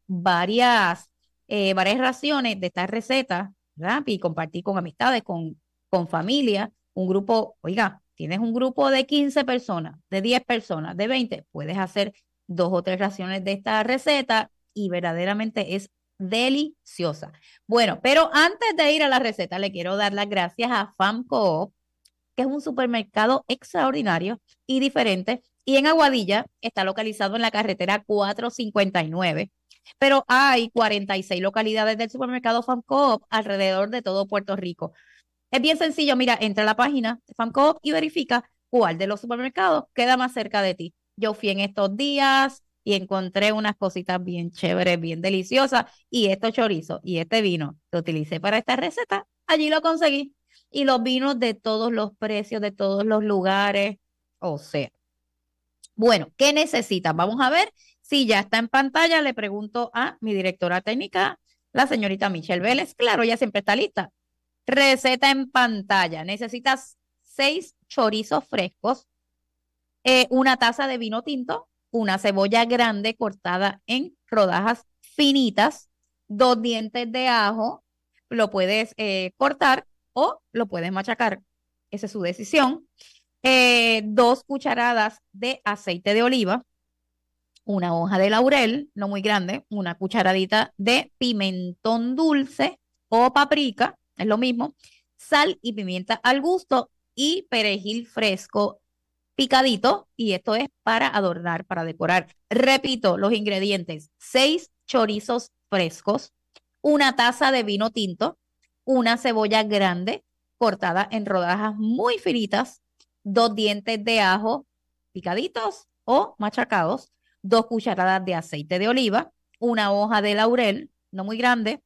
varias raciones de estas recetas, ¿verdad? Y compartir con amistades, con familia, un grupo, oiga, tienes un grupo de 15 personas, de 10 personas, de 20, puedes hacer 2 o 3 raciones de esta receta y verdaderamente es deliciosa. Bueno, pero antes de ir a la receta, le quiero dar las gracias a FAMCOOP, que es un supermercado extraordinario y diferente. Y en Aguadilla está localizado en la carretera 459, pero hay 46 localidades del supermercado FAMCOOP alrededor de todo Puerto Rico. Es bien sencillo, mira, entra a la página de FAMCOOP y verifica cuál de los supermercados queda más cerca de ti. Yo fui en estos días y encontré unas cositas bien chéveres, bien deliciosas, y estos chorizos y este vino que utilicé para esta receta, allí lo conseguí. Y los vinos de todos los precios, de todos los lugares, o sea. Bueno, ¿qué necesitas? Vamos a ver si ya está en pantalla. Le pregunto a mi directora técnica, la señorita Michelle Vélez. Claro, ya siempre está lista. Receta en pantalla. Necesitas 6 chorizos frescos, una taza de vino tinto, una cebolla grande cortada en rodajas finitas, 2 dientes de ajo, lo puedes cortar o lo puedes machacar. Esa es su decisión. 2 cucharadas de aceite de oliva, una hoja de laurel, no muy grande, una cucharadita de pimentón dulce o paprika, es lo mismo, sal y pimienta al gusto y perejil fresco picadito, y esto es para adornar, para decorar. Repito los ingredientes: 6 chorizos frescos, una taza de vino tinto, una cebolla grande cortada en rodajas muy finitas, 2 dientes de ajo picaditos o machacados, 2 cucharadas de aceite de oliva, una hoja de laurel, no muy grande,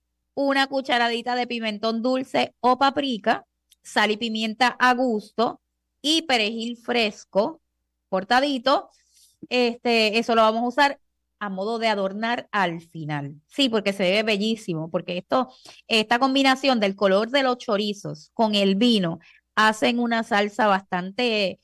una cucharadita de pimentón dulce o paprika, sal y pimienta a gusto y perejil fresco cortadito. Eso lo vamos a usar a modo de adornar al final. Sí, porque se ve bellísimo, porque esta combinación del color de los chorizos con el vino hacen una salsa bastante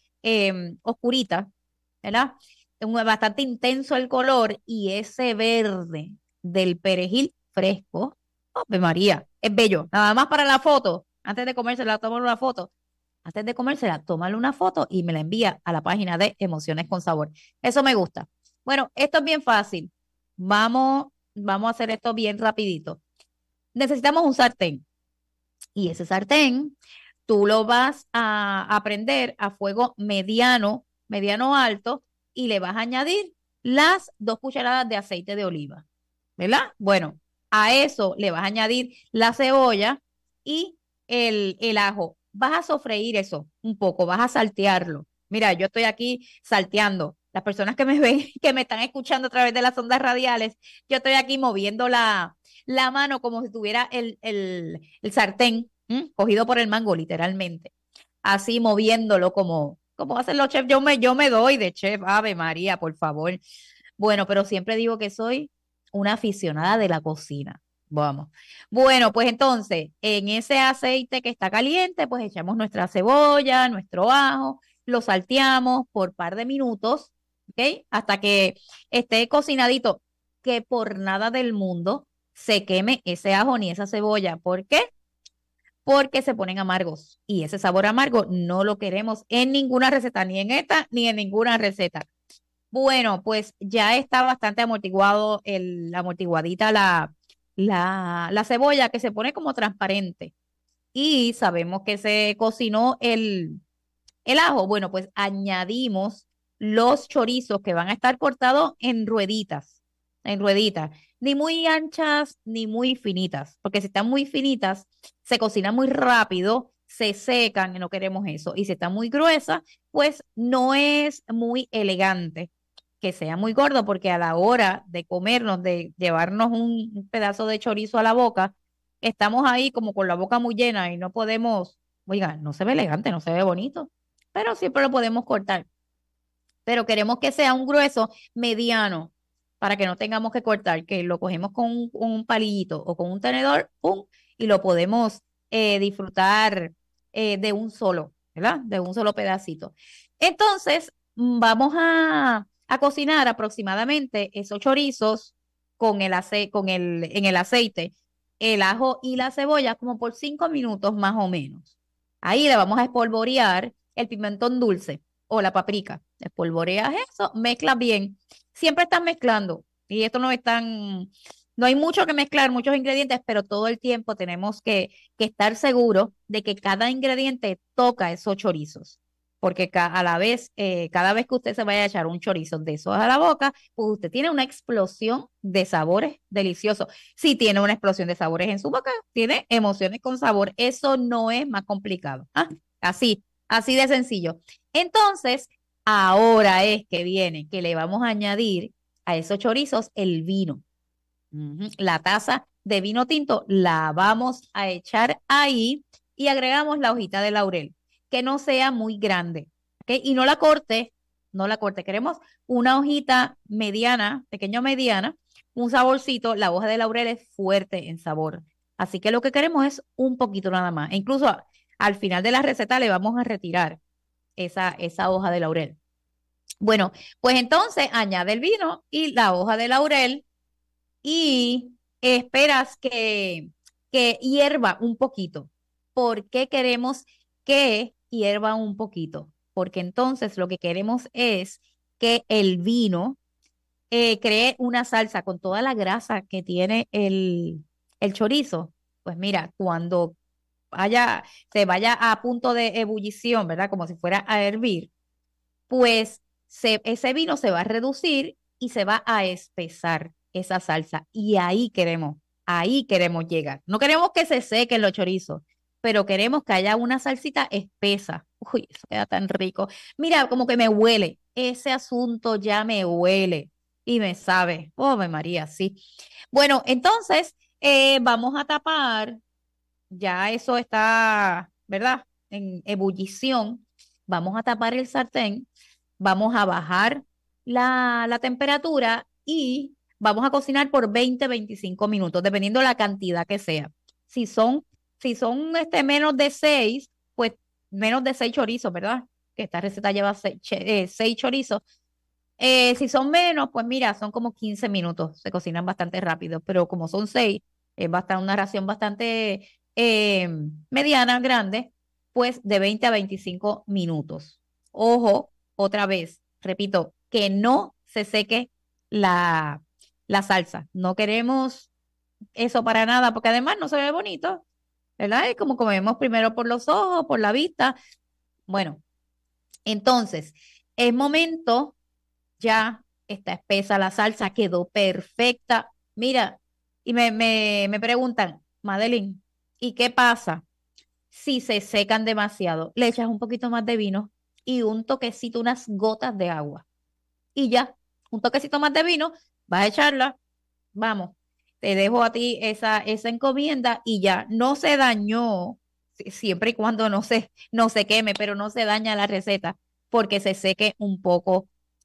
oscurita, ¿verdad? Bastante intenso el color, y ese verde del perejil fresco, ¡Ave María! Es bello. Nada más para la foto, antes de comérsela, tómale una foto. Antes de comérsela, tómale una foto y me la envía a la página de Emociones con Sabor. Eso me gusta. Bueno, esto es bien fácil. Vamos a hacer esto bien rapidito. Necesitamos un sartén. Y ese sartén tú lo vas a prender a fuego mediano alto, y le vas a añadir las 2 cucharadas de aceite de oliva, ¿verdad? Bueno, a eso le vas a añadir la cebolla y el ajo. Vas a sofreír eso un poco, vas a saltearlo. Mira, yo estoy aquí salteando. Las personas que me ven, que me están escuchando a través de las ondas radiales, yo estoy aquí moviendo la mano como si tuviera el sartén cogido por el mango, literalmente. Así moviéndolo como hacen los chefs. Yo me doy de chef, Ave María, por favor. Bueno, pero siempre digo que soy una aficionada de la cocina. Vamos. Bueno, pues entonces, en ese aceite que está caliente, pues echamos nuestra cebolla, nuestro ajo, lo salteamos por par de minutos, ¿ok? Hasta que esté cocinadito, que por nada del mundo se queme ese ajo ni esa cebolla. ¿Por qué? Porque se ponen amargos, y ese sabor amargo no lo queremos en ninguna receta, ni en esta ni en ninguna receta. Bueno, pues ya está bastante amortiguadita la cebolla que se pone como transparente y sabemos que se cocinó el ajo. Bueno, pues añadimos los chorizos que van a estar cortados en rueditas, ni muy anchas ni muy finitas, porque si están muy finitas, se cocinan muy rápido, se secan y no queremos eso. Y si están muy gruesas, pues no es muy elegante que sea muy gordo, porque a la hora de comernos, de llevarnos un pedazo de chorizo a la boca, estamos ahí como con la boca muy llena y no podemos, oiga, no se ve elegante, no se ve bonito, pero siempre lo podemos cortar. Pero queremos que sea un grueso mediano para que no tengamos que cortar, que lo cogemos con un palillito o con un tenedor, ¡pum! Y lo podemos disfrutar de un solo, ¿verdad? De un solo pedacito. Entonces, vamos a cocinar aproximadamente esos chorizos con en el aceite, el ajo y la cebolla como por 5 minutos más o menos. Ahí le vamos a espolvorear el pimentón dulce o la paprika. Espolvoreas eso, mezclas bien. Siempre estás mezclando y esto no hay mucho que mezclar, muchos ingredientes, pero todo el tiempo tenemos que estar seguros de que cada ingrediente toca esos chorizos. Porque a la vez, cada vez que usted se vaya a echar un chorizo de esos a la boca, pues usted tiene una explosión de sabores deliciosos. Si tiene una explosión de sabores en su boca, tiene emociones con sabor. Eso no es más complicado. Ah, así de sencillo. Entonces, ahora es que viene que le vamos a añadir a esos chorizos el vino. La taza de vino tinto la vamos a echar ahí y agregamos la hojita de laurel, que no sea muy grande, ¿ok? Y no la corte, no la corte. Queremos una hojita mediana, pequeño mediana, un saborcito. La hoja de laurel es fuerte en sabor, así que lo que queremos es un poquito nada más. E incluso al final de la receta le vamos a retirar esa hoja de laurel. Bueno, pues entonces añade el vino y la hoja de laurel y esperas que hierva un poquito. ¿Por qué queremos que hierva un poquito? Porque entonces lo que queremos es que el vino cree una salsa con toda la grasa que tiene el chorizo. Pues mira, cuando se vaya a punto de ebullición, ¿verdad? Como si fuera a hervir, pues ese vino se va a reducir y se va a espesar esa salsa. Y ahí queremos llegar. No queremos que se sequen los chorizos, pero queremos que haya una salsita espesa. Uy, eso queda tan rico. Mira, como que me huele. Ese asunto ya me huele y me sabe. Oh, María, sí. Bueno, entonces vamos a tapar. Ya eso está, ¿verdad? En ebullición. Vamos a tapar el sartén. Vamos a bajar la temperatura y vamos a cocinar por 20-25 minutos, dependiendo de la cantidad que sea. Si son menos de 6, pues menos de 6 chorizos, ¿verdad? Que esta receta lleva 6 chorizos. Si son menos, pues mira, son como 15 minutos, se cocinan bastante rápido, pero como son 6, es una ración bastante mediana, grande, pues de 20 a 25 minutos. Ojo, otra vez, repito, que no se seque la salsa. No queremos eso para nada, porque además no se ve bonito, ¿verdad? Es como comemos primero por los ojos, por la vista. Bueno, entonces, es momento, ya está espesa la salsa, quedó perfecta. Mira, y me preguntan, Madeline, ¿y qué pasa si se secan demasiado? Le echas un poquito más de vino y un toquecito, unas gotas de agua. Y ya, un toquecito más de vino, vas a echarla, vamos, te dejo a ti esa encomienda y ya, no se dañó, siempre y cuando no se queme, pero no se daña la receta porque se seque un poco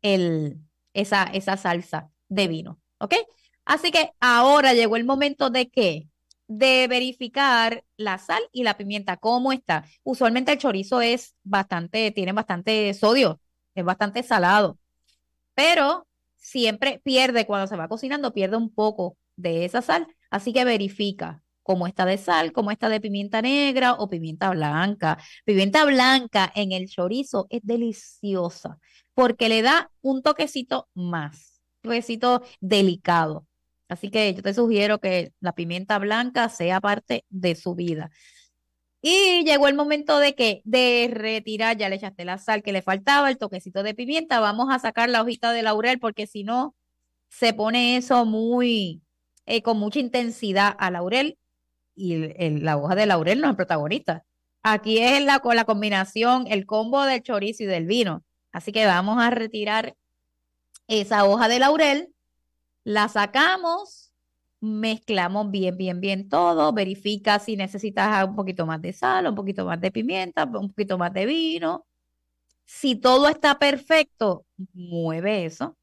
esa salsa de vino, ¿ok? Así que ahora llegó el momento de ¿qué? De verificar la sal y la pimienta, ¿cómo está? Usualmente el chorizo tiene bastante sodio, es bastante salado, pero siempre cuando se va cocinando, pierde un poco de esa sal, así que verifica cómo está de sal, cómo está de pimienta negra o pimienta blanca. Pimienta blanca en el chorizo es deliciosa porque le da un toquecito más, un toquecito delicado. Así que yo te sugiero que la pimienta blanca sea parte de su vida. Y llegó el momento de retirar, ya le echaste la sal que le faltaba, el toquecito de pimienta. Vamos a sacar la hojita de laurel porque si no se pone eso con mucha intensidad a laurel y la hoja de laurel no es el protagonista. Aquí es con la combinación, el combo del chorizo y del vino. Así que vamos a retirar esa hoja de laurel, la sacamos, mezclamos bien todo, verifica si necesitas un poquito más de sal, un poquito más de pimienta, un poquito más de vino. Si todo está perfecto, mueve eso,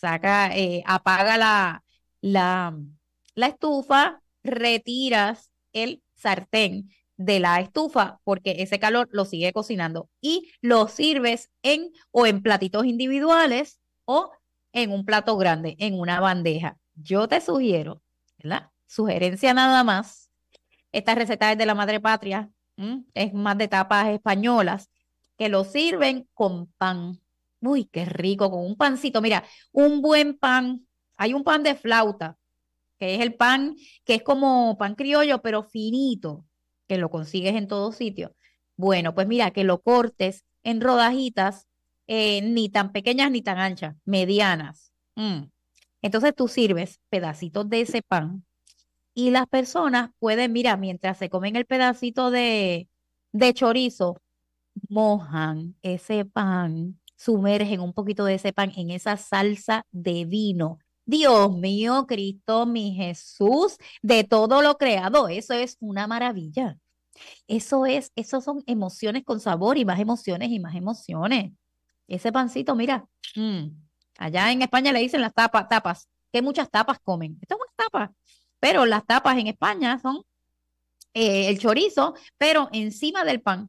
apaga la estufa, retiras el sartén de la estufa porque ese calor lo sigue cocinando y lo sirves en platitos individuales o en un plato grande, en una bandeja. Yo te sugiero, ¿verdad? Sugerencia nada más. Esta receta es de la madre patria, es más de tapas españolas, que lo sirven con pan. Uy, qué rico, con un pancito. Mira, un buen pan. Hay un pan de flauta, que es el pan que es como pan criollo, pero finito, que lo consigues en todo sitio. Bueno, pues mira, que lo cortes en rodajitas, ni tan pequeñas ni tan anchas, medianas. Entonces tú sirves pedacitos de ese pan y las personas pueden, mira, mientras se comen el pedacito de chorizo, mojan ese pan, sumergen un poquito de ese pan en esa salsa de vino. Dios mío, Cristo, mi Jesús, de todo lo creado, eso es una maravilla. Eso son emociones con sabor y más emociones y más emociones. Ese pancito, mira, allá en España le dicen las tapas, que muchas tapas comen. Esto es una tapa, pero las tapas en España son el chorizo, pero encima del pan,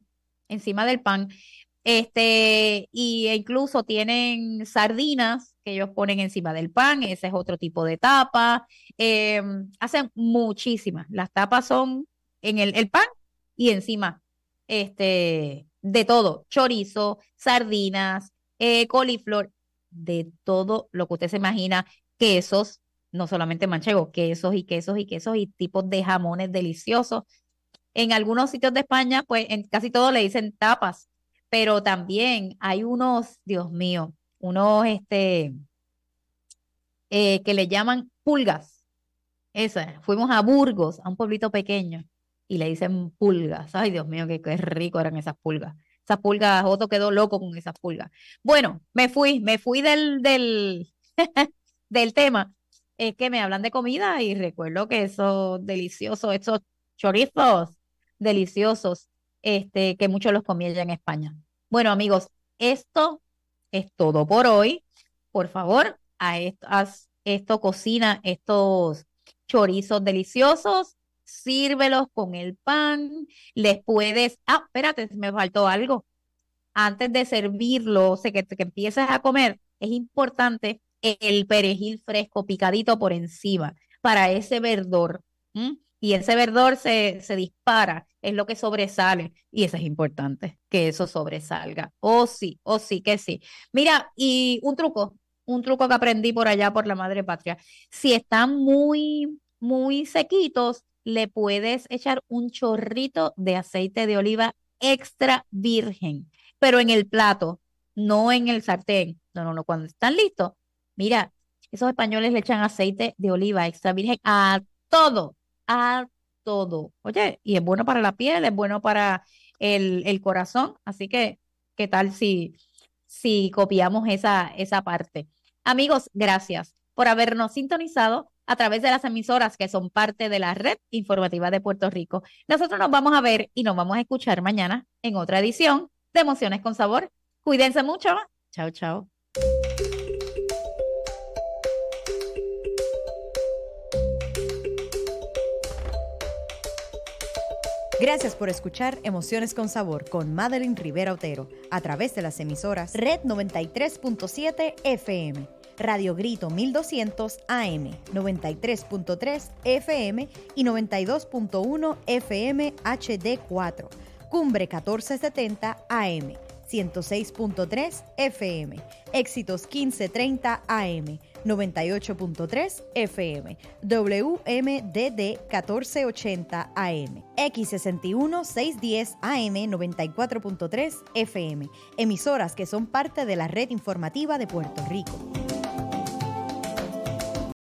y incluso tienen sardinas que ellos ponen encima del pan, ese es otro tipo de tapa. Hacen muchísimas. Las tapas son en el pan y encima de todo, chorizo, sardinas, coliflor, de todo lo que usted se imagina, quesos, no solamente manchego, quesos y tipos de jamones deliciosos. En algunos sitios de España, pues en casi todos le dicen tapas, pero también hay unos, Dios mío, que le llaman pulgas. Fuimos a Burgos, a un pueblito pequeño, y le dicen pulgas. Ay, Dios mío, qué rico eran esas pulgas. Esas pulgas, Otto quedó loco con esas pulgas. Bueno, me fui del del tema. Es que me hablan de comida y recuerdo que esos deliciosos, esos chorizos deliciosos, que muchos los comí allá en España. Bueno, amigos, esto es todo por hoy. Por favor, haz esto, cocina estos chorizos deliciosos, sírvelos con el pan, les puedes, espérate, me faltó algo. Antes de servirlo, que empieces a comer, es importante el perejil fresco picadito por encima para ese verdor. Y ese verdor se dispara, es lo que sobresale, y eso es importante, que eso sobresalga. Oh sí que sí. Mira, y un truco que aprendí por allá por la madre patria, si están muy, muy sequitos, le puedes echar un chorrito de aceite de oliva extra virgen, pero en el plato, no en el sartén. No, cuando están listos, mira, esos españoles le echan aceite de oliva extra virgen a todo. Oye, y es bueno para la piel, es bueno para el corazón, así que, ¿qué tal si copiamos esa parte? Amigos, gracias por habernos sintonizado a través de las emisoras que son parte de la red informativa de Puerto Rico. Nosotros nos vamos a ver y nos vamos a escuchar mañana en otra edición de Emociones con Sabor. Cuídense mucho. Chao, chao. Gracias por escuchar Emociones con Sabor con Madeline Rivera Otero a través de las emisoras Red 93.7 FM, Radio Grito 1200 AM, 93.3 FM y 92.1 FM HD4, Cumbre 1470 AM, 106.3 FM, Éxitos 1530 AM, 98.3 FM, WMDD 1480 AM, X61 610 AM 94.3 FM, emisoras que son parte de la red informativa de Puerto Rico.